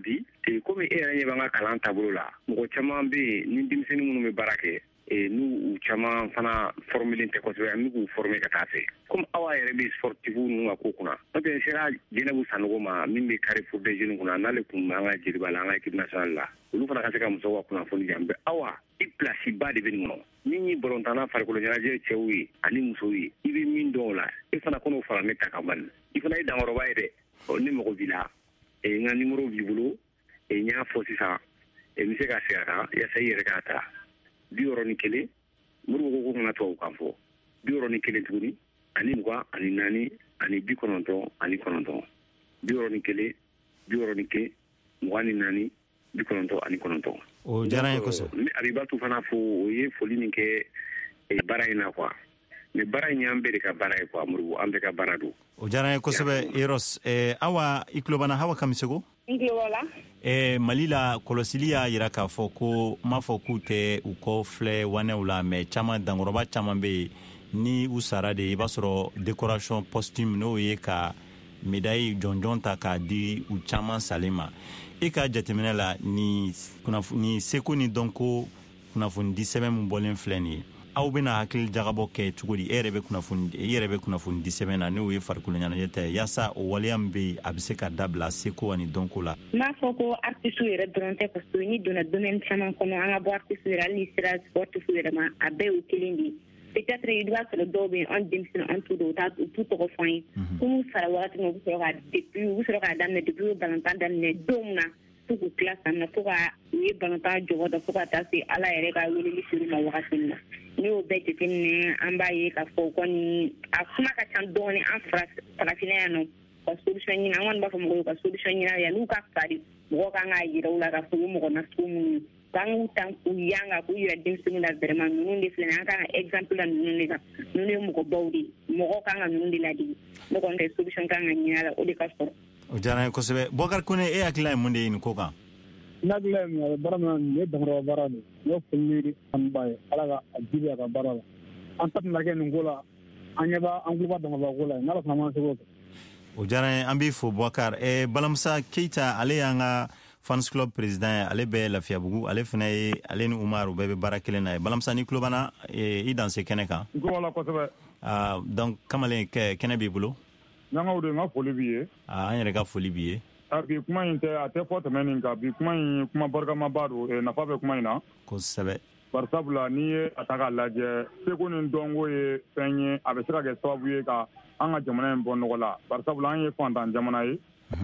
e komi e yɛrɛ ɲɛ b'an ka kalan taabolo la mɔgɔ caman bɛ yen ni denmisɛnnin minnu bɛ baara kɛ e n'u u caman fana formulen tɛ kosɛbɛ an bɛ k'u former ka taa fɛ komi aw yɛrɛ bɛ sportifu ninnu ka ko kunna n'o tɛ sera Jɛnɛbu Sanogo ma min bɛ carré pour des jeunes kunna n'ale kun bɛ an ka jeliba la an ka équipe nationale la olu fana ka se ka musow ka kunnafoni di yan awa i place ba de bɛ nin kɔnɔ min ye balontanna farikolo ɲɛnajɛ cɛw ye ani musow ye i bɛ min dɔn o la i fana kɔnɔ fara ne ta ka bali i fana ye dankɔrɔba ye dɛ ɔ ne mago b'i la n ka numéro b'i bolo n y'a fɔ sisan n bɛ se ka segin a kan yaasa i yɛrɛ k'a ta bi wɔɔrɔ ni kelen Modibo ko ko kana tubabu kan fɔ bi wɔɔrɔ ni kelen tuguni ani mugan ani naani ani bi kɔnɔntɔn ani kɔnɔntɔn bi wɔɔrɔ ni kelen bi wɔɔrɔ ni kelen mugan ni naani bi kɔnɔntɔn ani kɔnɔntɔn. o diyara n ye kosɛbɛ. n bɛ Abibatu fana fo o ye foli min kɛ baara in na quoi mais baara in y'an bɛɛ de ka baara ye quoi Modibo an bɛɛ ka baara don. o diyara n ye kosɛbɛ Eros awa i tulo b'an na Hawa Kamisego. n tulo b'a la. Eh, Mali la kɔlɔsili y'a yira k'a fɔ ko m'a fɔ k'u tɛ u kɔ filɛ wanɛw la mais caman dankɔrɔba caman bɛ yen ni u sara de i b'a sɔrɔ décoration posthume n'o ye ka médaille jɔnjɔn ta k'a di u caman salen ma e ka jateminɛ la ni ni seko ni dɔnko kunnafoni di sɛbɛn min bɔlen filɛ nin ye aw bɛna hakili jagabɔ kɛ cogo di e yɛrɛ bɛ kunnafoni e yɛrɛ bɛ kunnafoni di sɛbɛn na n'o ye farikolo ɲɛnajɛ tɛ yaasa o waleya min bɛ yen a bɛ se ka dabila seko ani dɔnko la. n b'a fɔ ko artiste yɛrɛ dɔrɔn tɛ parce que ni donna domaine caman kɔnɔ an ka bɔ artiste yɛrɛ hali ni sera sportif yɛrɛ ma a bɛɛ y'o kelen de ye peut-être i b'a sɔrɔ dɔw bɛ yen an denmisɛnnin an t'u dɔn u t'u tɔgɔ fɔ an ye ko n'u sara wagati min u bɛ sɔrɔ ka depuis u bɛ sɔrɔ k'a daminɛ depuis u ye balontan daminɛ don min na fo k'u tila san na fo ka u ye balontan jɔgɔ dɔn fo ka taa se ala yɛrɛ ka weleli sir'u ma wagati min na n'i y'o bɛɛ jateminɛ an b'a ye k'a fɔ kɔni a kuma ka ca dɔɔni an farafinna yan nɔ ka solution ɲini an kɔni b'a fɔ mɔgɔw ka solution ɲini yan n'u ka fari mɔgɔw kan k'a yira u la k'a fɔ u ye mɔgɔ nasugu minnu ye k'an k'u tan k'u yanga k'u yira denmisɛnninw la vraiment ninnu de filɛ nin ye an kan ka exemple la ninnu de kan ninnu ye mɔgɔbaw de ye mɔgɔw kan ka ninnu de ladege ne kɔni fɛ solution kan ka ɲini a la o de ka sɔrɔ. o diyara n ye kosɛbɛ Bokar Kone e hakilila ye mun de ye nin ko kan. n hakilila ye min ye a bɛ baara min na nin ye dankɔrɔba baara de ye n y'o foli kanuba ye ala ka a jiri a ka baara la an ta tɛna kɛ nin ko la an ɲɛ b'a an tulo b'a dankɔrɔba ko la n'ala sɔnna an b'an seko kɛ. o diyara n ye an b'i fo Bokar eh, Balamusa Keita ale y'an ka fans club président ye ale bɛ Lafiyabugu ale fana ye ale ni Umaru bɛɛ bɛ baara kelen na ye Balamusa ni tulo b'an na eh, i danse kɛnɛ kan. n tulo b'a la kosɛbɛ. ah, donc kamalen kɛnɛ b'i bolo. ɲangaw de n ka foli b'i ye. ah, an yɛrɛ ka foli b'i ye. bi kuma in tɛ a tɛ fɔ tɛmɛ nin kan bi kuma in kuma barikama don nafa bɛ kuma in na kosɛbɛ bari sabula n'i ye a ta k'a lajɛ seko ni dɔnko ye fɛn ye a bɛ se ka kɛ sababu ye ka an ka jamana in bɔ nɔgɔ la bari sabula an ye fantan jamana ye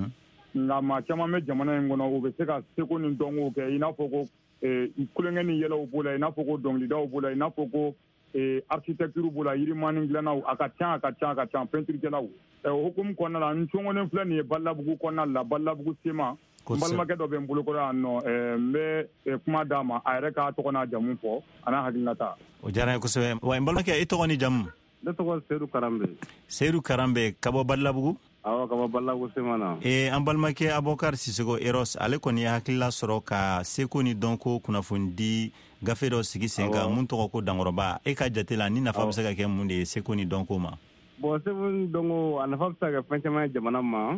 nka maa caman bɛ jamana in kɔnɔ u bɛ se ka seko ni dɔnko kɛ i n'a fɔ ko kulonkɛ ni yɛlɛw b'o la i n'a fɔ ko dɔnkilidaw b'o la i n'a fɔ ko architecture b'o la yirimani dilannaw a ka ca a ka ca a ka ca peinturekɛlaw o hukumu kɔnɔna la n cɔngɔnen filɛ nin ye Balabugu kɔnɔna la Balabugu sema n balimakɛ dɔ bɛ n bolokɔrɔ yan nɔ n bɛ kuma d'a ma a yɛrɛ k'a tɔgɔ n'a jamu fɔ a n'a hakilinata. o diyara n ye kosɛbɛ wa n balimakɛ i tɔgɔ ni jamu. ne tɔgɔ Seyidu Karanbe. Seyidu Karanbe ka bɔ Balabugu. awɔ ka bɔ Balabugu sema na. ee an balimakɛ Abubakar Sisoko Eros ale kɔni ye hakilila sɔrɔ ka seko ni dɔnko kunnafoni di gafe dɔ sigi sen kan mun tɔgɔ ko dankɔrɔba e ka jate la ni nafa bɛ se ka kɛ mun de ye seko ni dɔnko ma. bon seko ni dɔnko a nafa bɛ se ka kɛ fɛn caman ye jamana ma.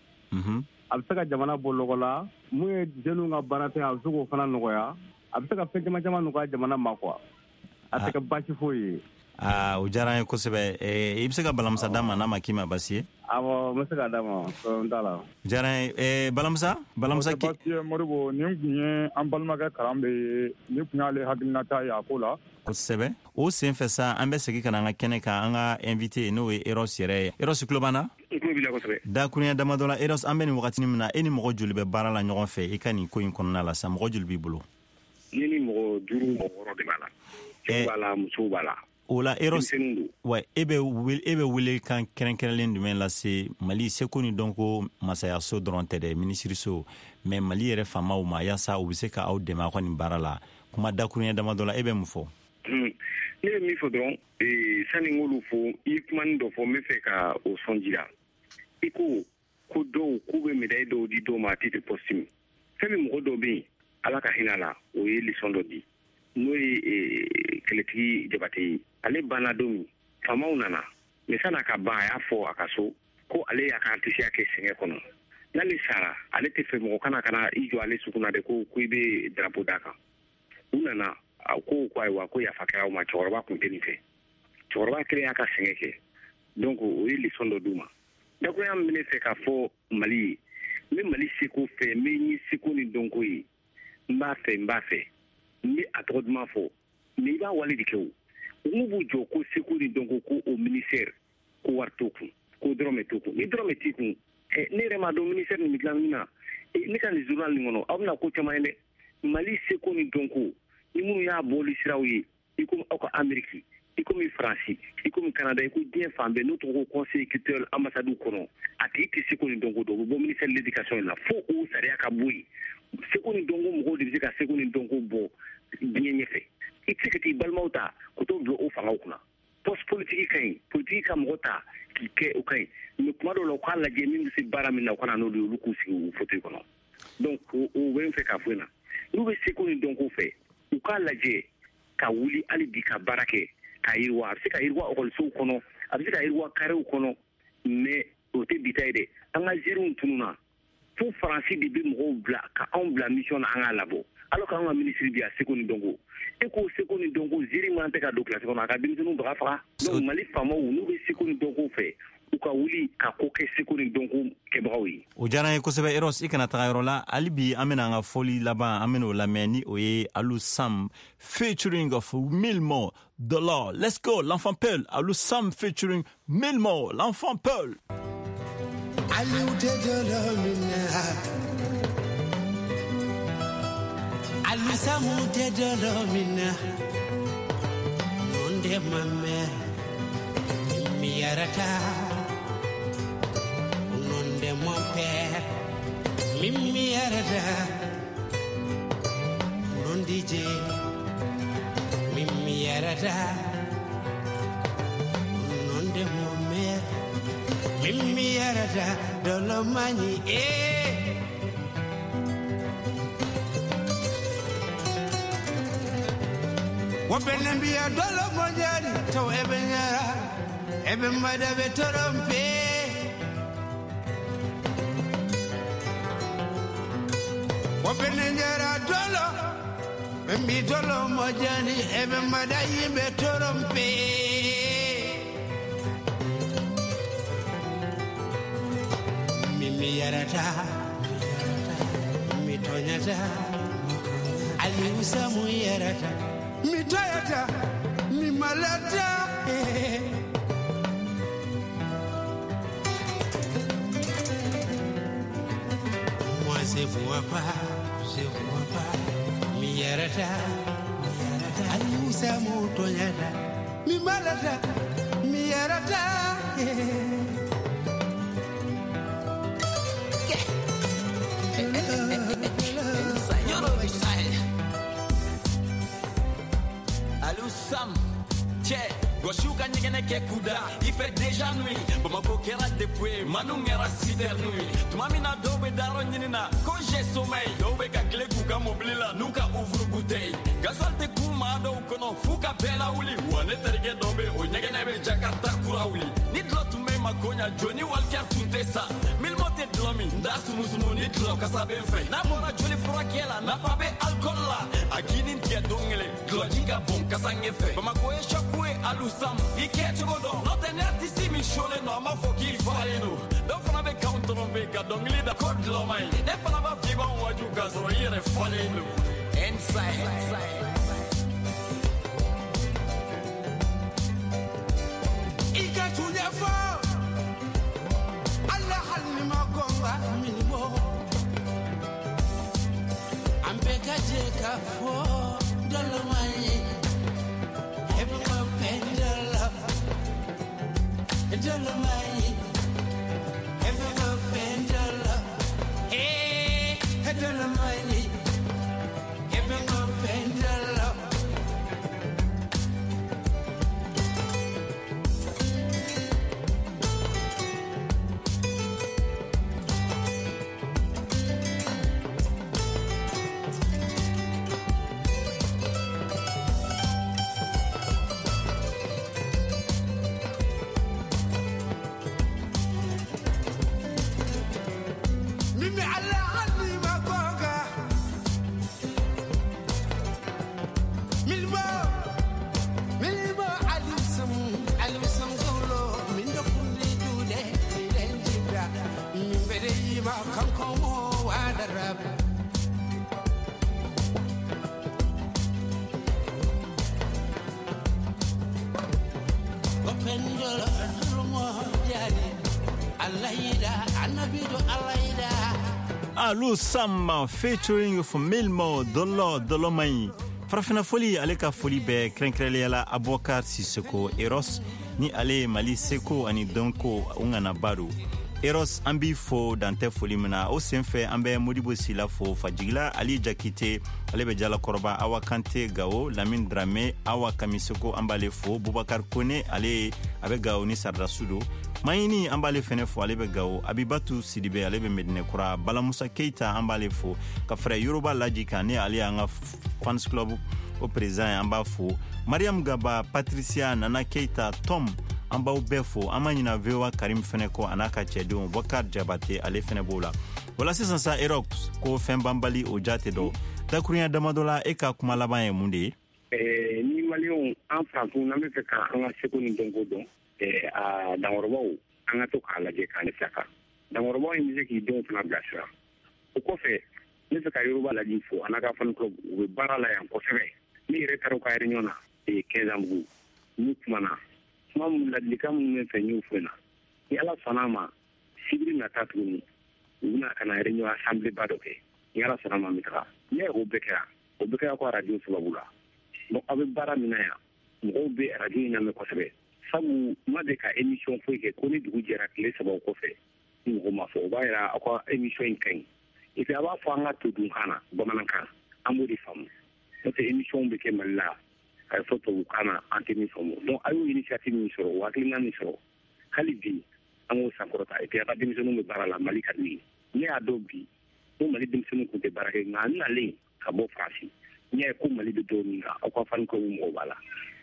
a bɛ se ka jamana bɔ lɔgɔ la mun ye jeunes ka baara tɛ a bɛ se k'o fana nɔgɔya a bɛ se ka fɛn caman caman nɔgɔya jamana ma quoi a tɛ kɛ baasi foyi ye. aa o diyara n ye kosɛbɛ i bɛ se ka Balamusa d'a ma n'a ma k'i ma basi ye. awɔ n bɛ se k'a d'a ma n t'a la. o diyara n ye Balamusa. Balamusa ke basi ye Modibo nin kun ye an balimakɛ Karanbe ye nin kun y'ale hakilinata ye a ko la. kosɛbɛ o sen fɛ sa an bɛ segin ka na an ka kɛnɛ kan an ka invité n'o ye Eros yɛrɛ ye Eros tulo b'an na. dakuruɲɛ damadɔ la Eros an bɛ nin wagati min na e ni mɔgɔ joli bɛ baara la ɲɔgɔn fɛ i ka nin ko in kɔnɔna la sa mɔgɔ joli b'i bolo. ne ni mɔgɔ duuru mɔgɔ wɔɔrɔ de b'a la cɛw b'a la musow b'a la. o la Eros wa e bɛ e bɛ wele kan kɛrɛnkɛrɛnlen jumɛn lase Mali seko ni dɔnko masayaso dɔrɔn tɛ dɛ minisiriso mais Mali yɛrɛ faamaw ma yaasa u bɛ se ka aw dɛmɛ aw ka nin baara la kuma dakuruɲɛ damadɔ la e bɛ mun fɔ. ne bɛ min fɔ dɔrɔn sani n k'olu fɔ i kumanin dɔ fɔ n bɛ fɛ ka o sɔnji la i ko ko dɔw k'u bɛ médaille dɔw di dɔw ma a titre posthume fɛn min mɔgɔ dɔw bɛ yen ala ka hinɛ la o ye leçon dɔ di n'o ye kɛlɛtigi Jabate ye ale banna don min faamaw nana mais san'a ka ban a y'a fɔ a ka so ko ale y'a ka artisiya kɛ sɛgɛn kɔnɔ n'ale sara ale tɛ fɛ mɔgɔ kana kana i jɔ ale sukuna de ko ko i bɛ drapeau d'a kan u nana ko ko ayiwa ko yafa kɛra u ma cɛkɔrɔba tun tɛ nin fɛ cɛkɔrɔba kelen y'a ka sɛgɛn kɛ donc o ye leçon dɔ d'u ma dakuruya min bɛ ne fɛ k'a fɔ mali ye n bɛ mali seko fɛ n bɛ n ye seko ni dɔnko ye n b'a fɛ n b'a fɛ n bɛ a tɔgɔ duman fɔ mais i b'a wale de kɛ o u b'u jɔ ko seko ni dɔnko ko o ministère ko wari t'o kun ko dɔrɔmɛ t'o kun ni dɔrɔmɛ t'i kun ne yɛrɛ m'a dɔn ministère nin bɛ dilan min na ne ka nin journal nin kɔnɔ aw bɛna ko caman ye dɛ mali seko ni dɔnko ni minnu y'a bɔli siraw ye i komi aw ka amérique i komi faransi i komi canada i ko diɲɛ fan bɛɛ n'o tɔgɔ ko conseil culturel ambassade kɔnɔ a tigi tɛ seko ni dɔnko dɔn o bɛ bɔ ministère de l'éducation la fo o sariya ka bɔ yen seko ni dɔnko mɔgɔw de bɛ se ka seko ni dɔnko bɔ diɲɛ ɲɛfɛ i tɛ se ka t'i balimaw ta ka t'o bila o fangaw kunna poste politique ka ɲi politique ka mɔgɔ ta k'i kɛ o ka ɲi mais kuma dɔw la u k'a lajɛ min bɛ se baara min na u ka na n'olu ye olu k'u sigi u fauteuil kɔnɔ donc o bɛ n fɛ k'a fɔ yen na n'u bɛ seko ni dɔnko fɛ u k'a lajɛ ka wuli hali bi ka baara kɛ ka yiriwa a bɛ se ka yiriwa ɔkɔlisow kɔnɔ a bɛ se ka yiriwa karew kɔnɔ mais o tɛ bita ye dɛ an ka zeriw tununa fo faransi de bɛ mɔgɔw bila ka anw bila mission na an k'a labɔ alors k'an ka ministre bi a seko ni dɔnko e ko seko ni dɔnko zeri man tɛ ka don kilasi kɔnɔ a ka denmisɛnninw baga faga donc mali faamaw n'u bɛ seko ni dɔnko fɛ u ka wuli ka ko kɛ seko ni dɔnko kɛbagaw ye o diyara n ye kosɛbɛ eros I kana taga yɔrɔ la hali bi an bɛna an ka fɔli laban an bɛna o lamɛn ni o ye Alou Sam featuring of Milmo Dollar. Let's go l'enfant Peul. Alou Sam featuring Milmo l'enfant Peul. Alou de Dollar mina Alou Sam de Dollar mina Monde mame mi yarata de mon père, Mimi Arada, non D J, Mimi Arada, non de mon mère, Mimi Arada, de l'Omani, eh. Wapenambia de l'Omani, to Ebenyara, Eben Madame Torompe. Wapenenjara dolo, bembi dolo mojani, ebe madayi be torompe. Mimi yarata, mi tonyata, Ali Usamu yarata, mi toyata, mi malata. Je vois pas, je vois pas. Mi yarata, mi yarata. Ali Usamu tonyata, mi malata, mi yarata. Alou Sam, che, Goshuka nyegene ke kuda, il fait déjà nuit. Bamako kera depuis, manu ngera siter nuit. Tumamina dobe daro nyinina, quand j'ai sommeil, dobe ka kle kuka mobilila, nuka ouvre bouteille. Gazal te kuma do kono, fuka bela uli, wane terge dobe, o nyegene be Jakarta kura uli. Ni dlo tume makonya, Johnny Walker tuntesa. Mil mote dlomi, ndasu musumu ni dlo kasabe fe. Na mora joli frokiela, na pabe alcool la. Aginin tia dongele, dlo jinga bon kasange fe. Bamako e shakwe Alou Sam, I catch you go down. Not an artist, me showing no, I'm for give fire. Don't follow me counter on big, don't lead the court law mine. If I'm about to go, what you guys are here and falling inside. Ika to the fall. Allah had me more gonga, minimo. I'm Becca Jacob for Dolomite. Dolomite, every pendula, hey, Dolomite, every pendula. Alu Sam featuring for Milmo Dolo Dolomai. Farafina foli ale ka foli be krenkrelela Aboubacar Sissoko Eros ni ale Mali Seko ani Donko ungana baru. Eros ambi fo dante foli mina o senfe ambe Modibo Sila fo fajigila Ali Jakite ale be jala koroba Awa Kante Gao Lamine Drame Awa Kamisoko ambale fo Boubacar Kone ale abe Gao ni Sarda Sudo Maini ambale fene fo ale be Gao Abibatu Sidibe ale be Medine Kura Bala Musa Keita ambale fo ka frère Yoruba Lajika ne ale anga fans club au président amba fo Mariam Gaba Patricia Nana Keita Tom amba ubefo amanyina vewa Karim Feneko anaka chedo Bakar Jabate ale fenebola wala sisan sa Erok ko fembambali o jate do takunya damadola eka kuma laban e munde eh ni malion en France na me ka anga seko ni dongo don eh a dangorbo anga to kala je kan saka dangorbo ni je ki don na blasra o ko fe ni se ka yoruba la difo anaka fan club we barala yan ko fe ni retaro ka renyona e kezambu ni kumana mam la dikam ne fenyu fena ni ala sanama sibri na tatuni una kana renyo assemblée badoke ni ala sanama mitra ne obeka obeka ko radio subabula mo abe bara minaya mo be radio na me ko sebe sabu madeka émission fo ke ko ni dugu jera kle sabo ko fe ni ko ma fo bayra ko émission kan e fi aba fo anga to dun kana bamananka amuri fam c'est émission be ke malla ay foto kana antini somo donc ayo initiative ni soro wakili nani soro halibi amo sakorota et puis aba démission mo barala malika ni ni adobi mo mali démission ko de barake ngani ale kabo frasi ni ko mali de dominga ko fan ko mo bala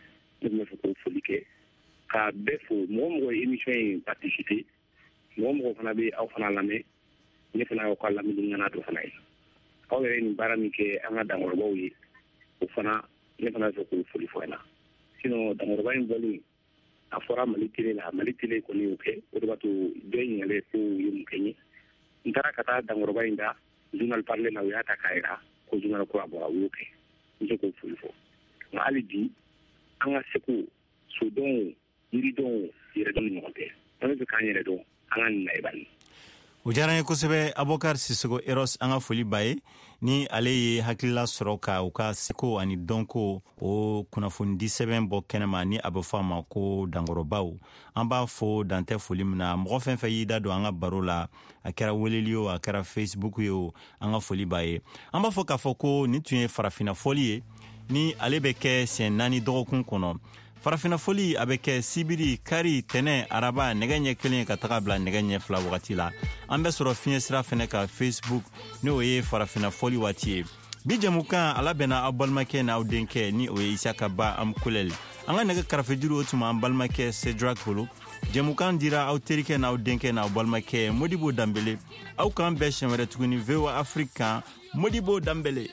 ne ko folike ka befo mo mo émission participer mo mo fana be aw fana lame ni fana ko lame ngana to fana ko ni barami ke anga dangor bawi o fana ne fana so ko foli foina sino dangorba en boli afora malitile la malitile ko ni oke o do to deñ le ko yum kenyi ndara kata dangorba inda journal parler na yata kaira ko journal ko abo oke nje ko foli fo na ali di anga seko so don yiri don yiri don ni monte on be kanyere don anga na ibali Ujarane kusebe Aboubacar Sissoko Eros anga foli baye ni ale ye hakila soroka uka seko ani donko o kunafundi seben bo kenema ni abofama ko dangorobaw amba fo dante foli mna mo fen fe yida do anga barola akara welelio akara Facebook yo anga foli baye amba fo ka foko ni tuye farafina foli ni ale beke sen nani dogokun kono farafina foli abeke sibiri kari tene araba negenye kelen ka tagabla negenye fla wakati la ambe soro finesra fene ka Facebook ni oye farafina foli wati bijamuka alabena abalmake na audenke ni oye isaka ba am kulel anga nega karafejuru otuma ambalmake Cedric Holo jemukan dira auterike na audenke na abalmake Modibo Dambele au kan be shemere tukuni vewa Afrika Modibo Dambele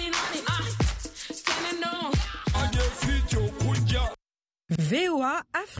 V O A Afrique.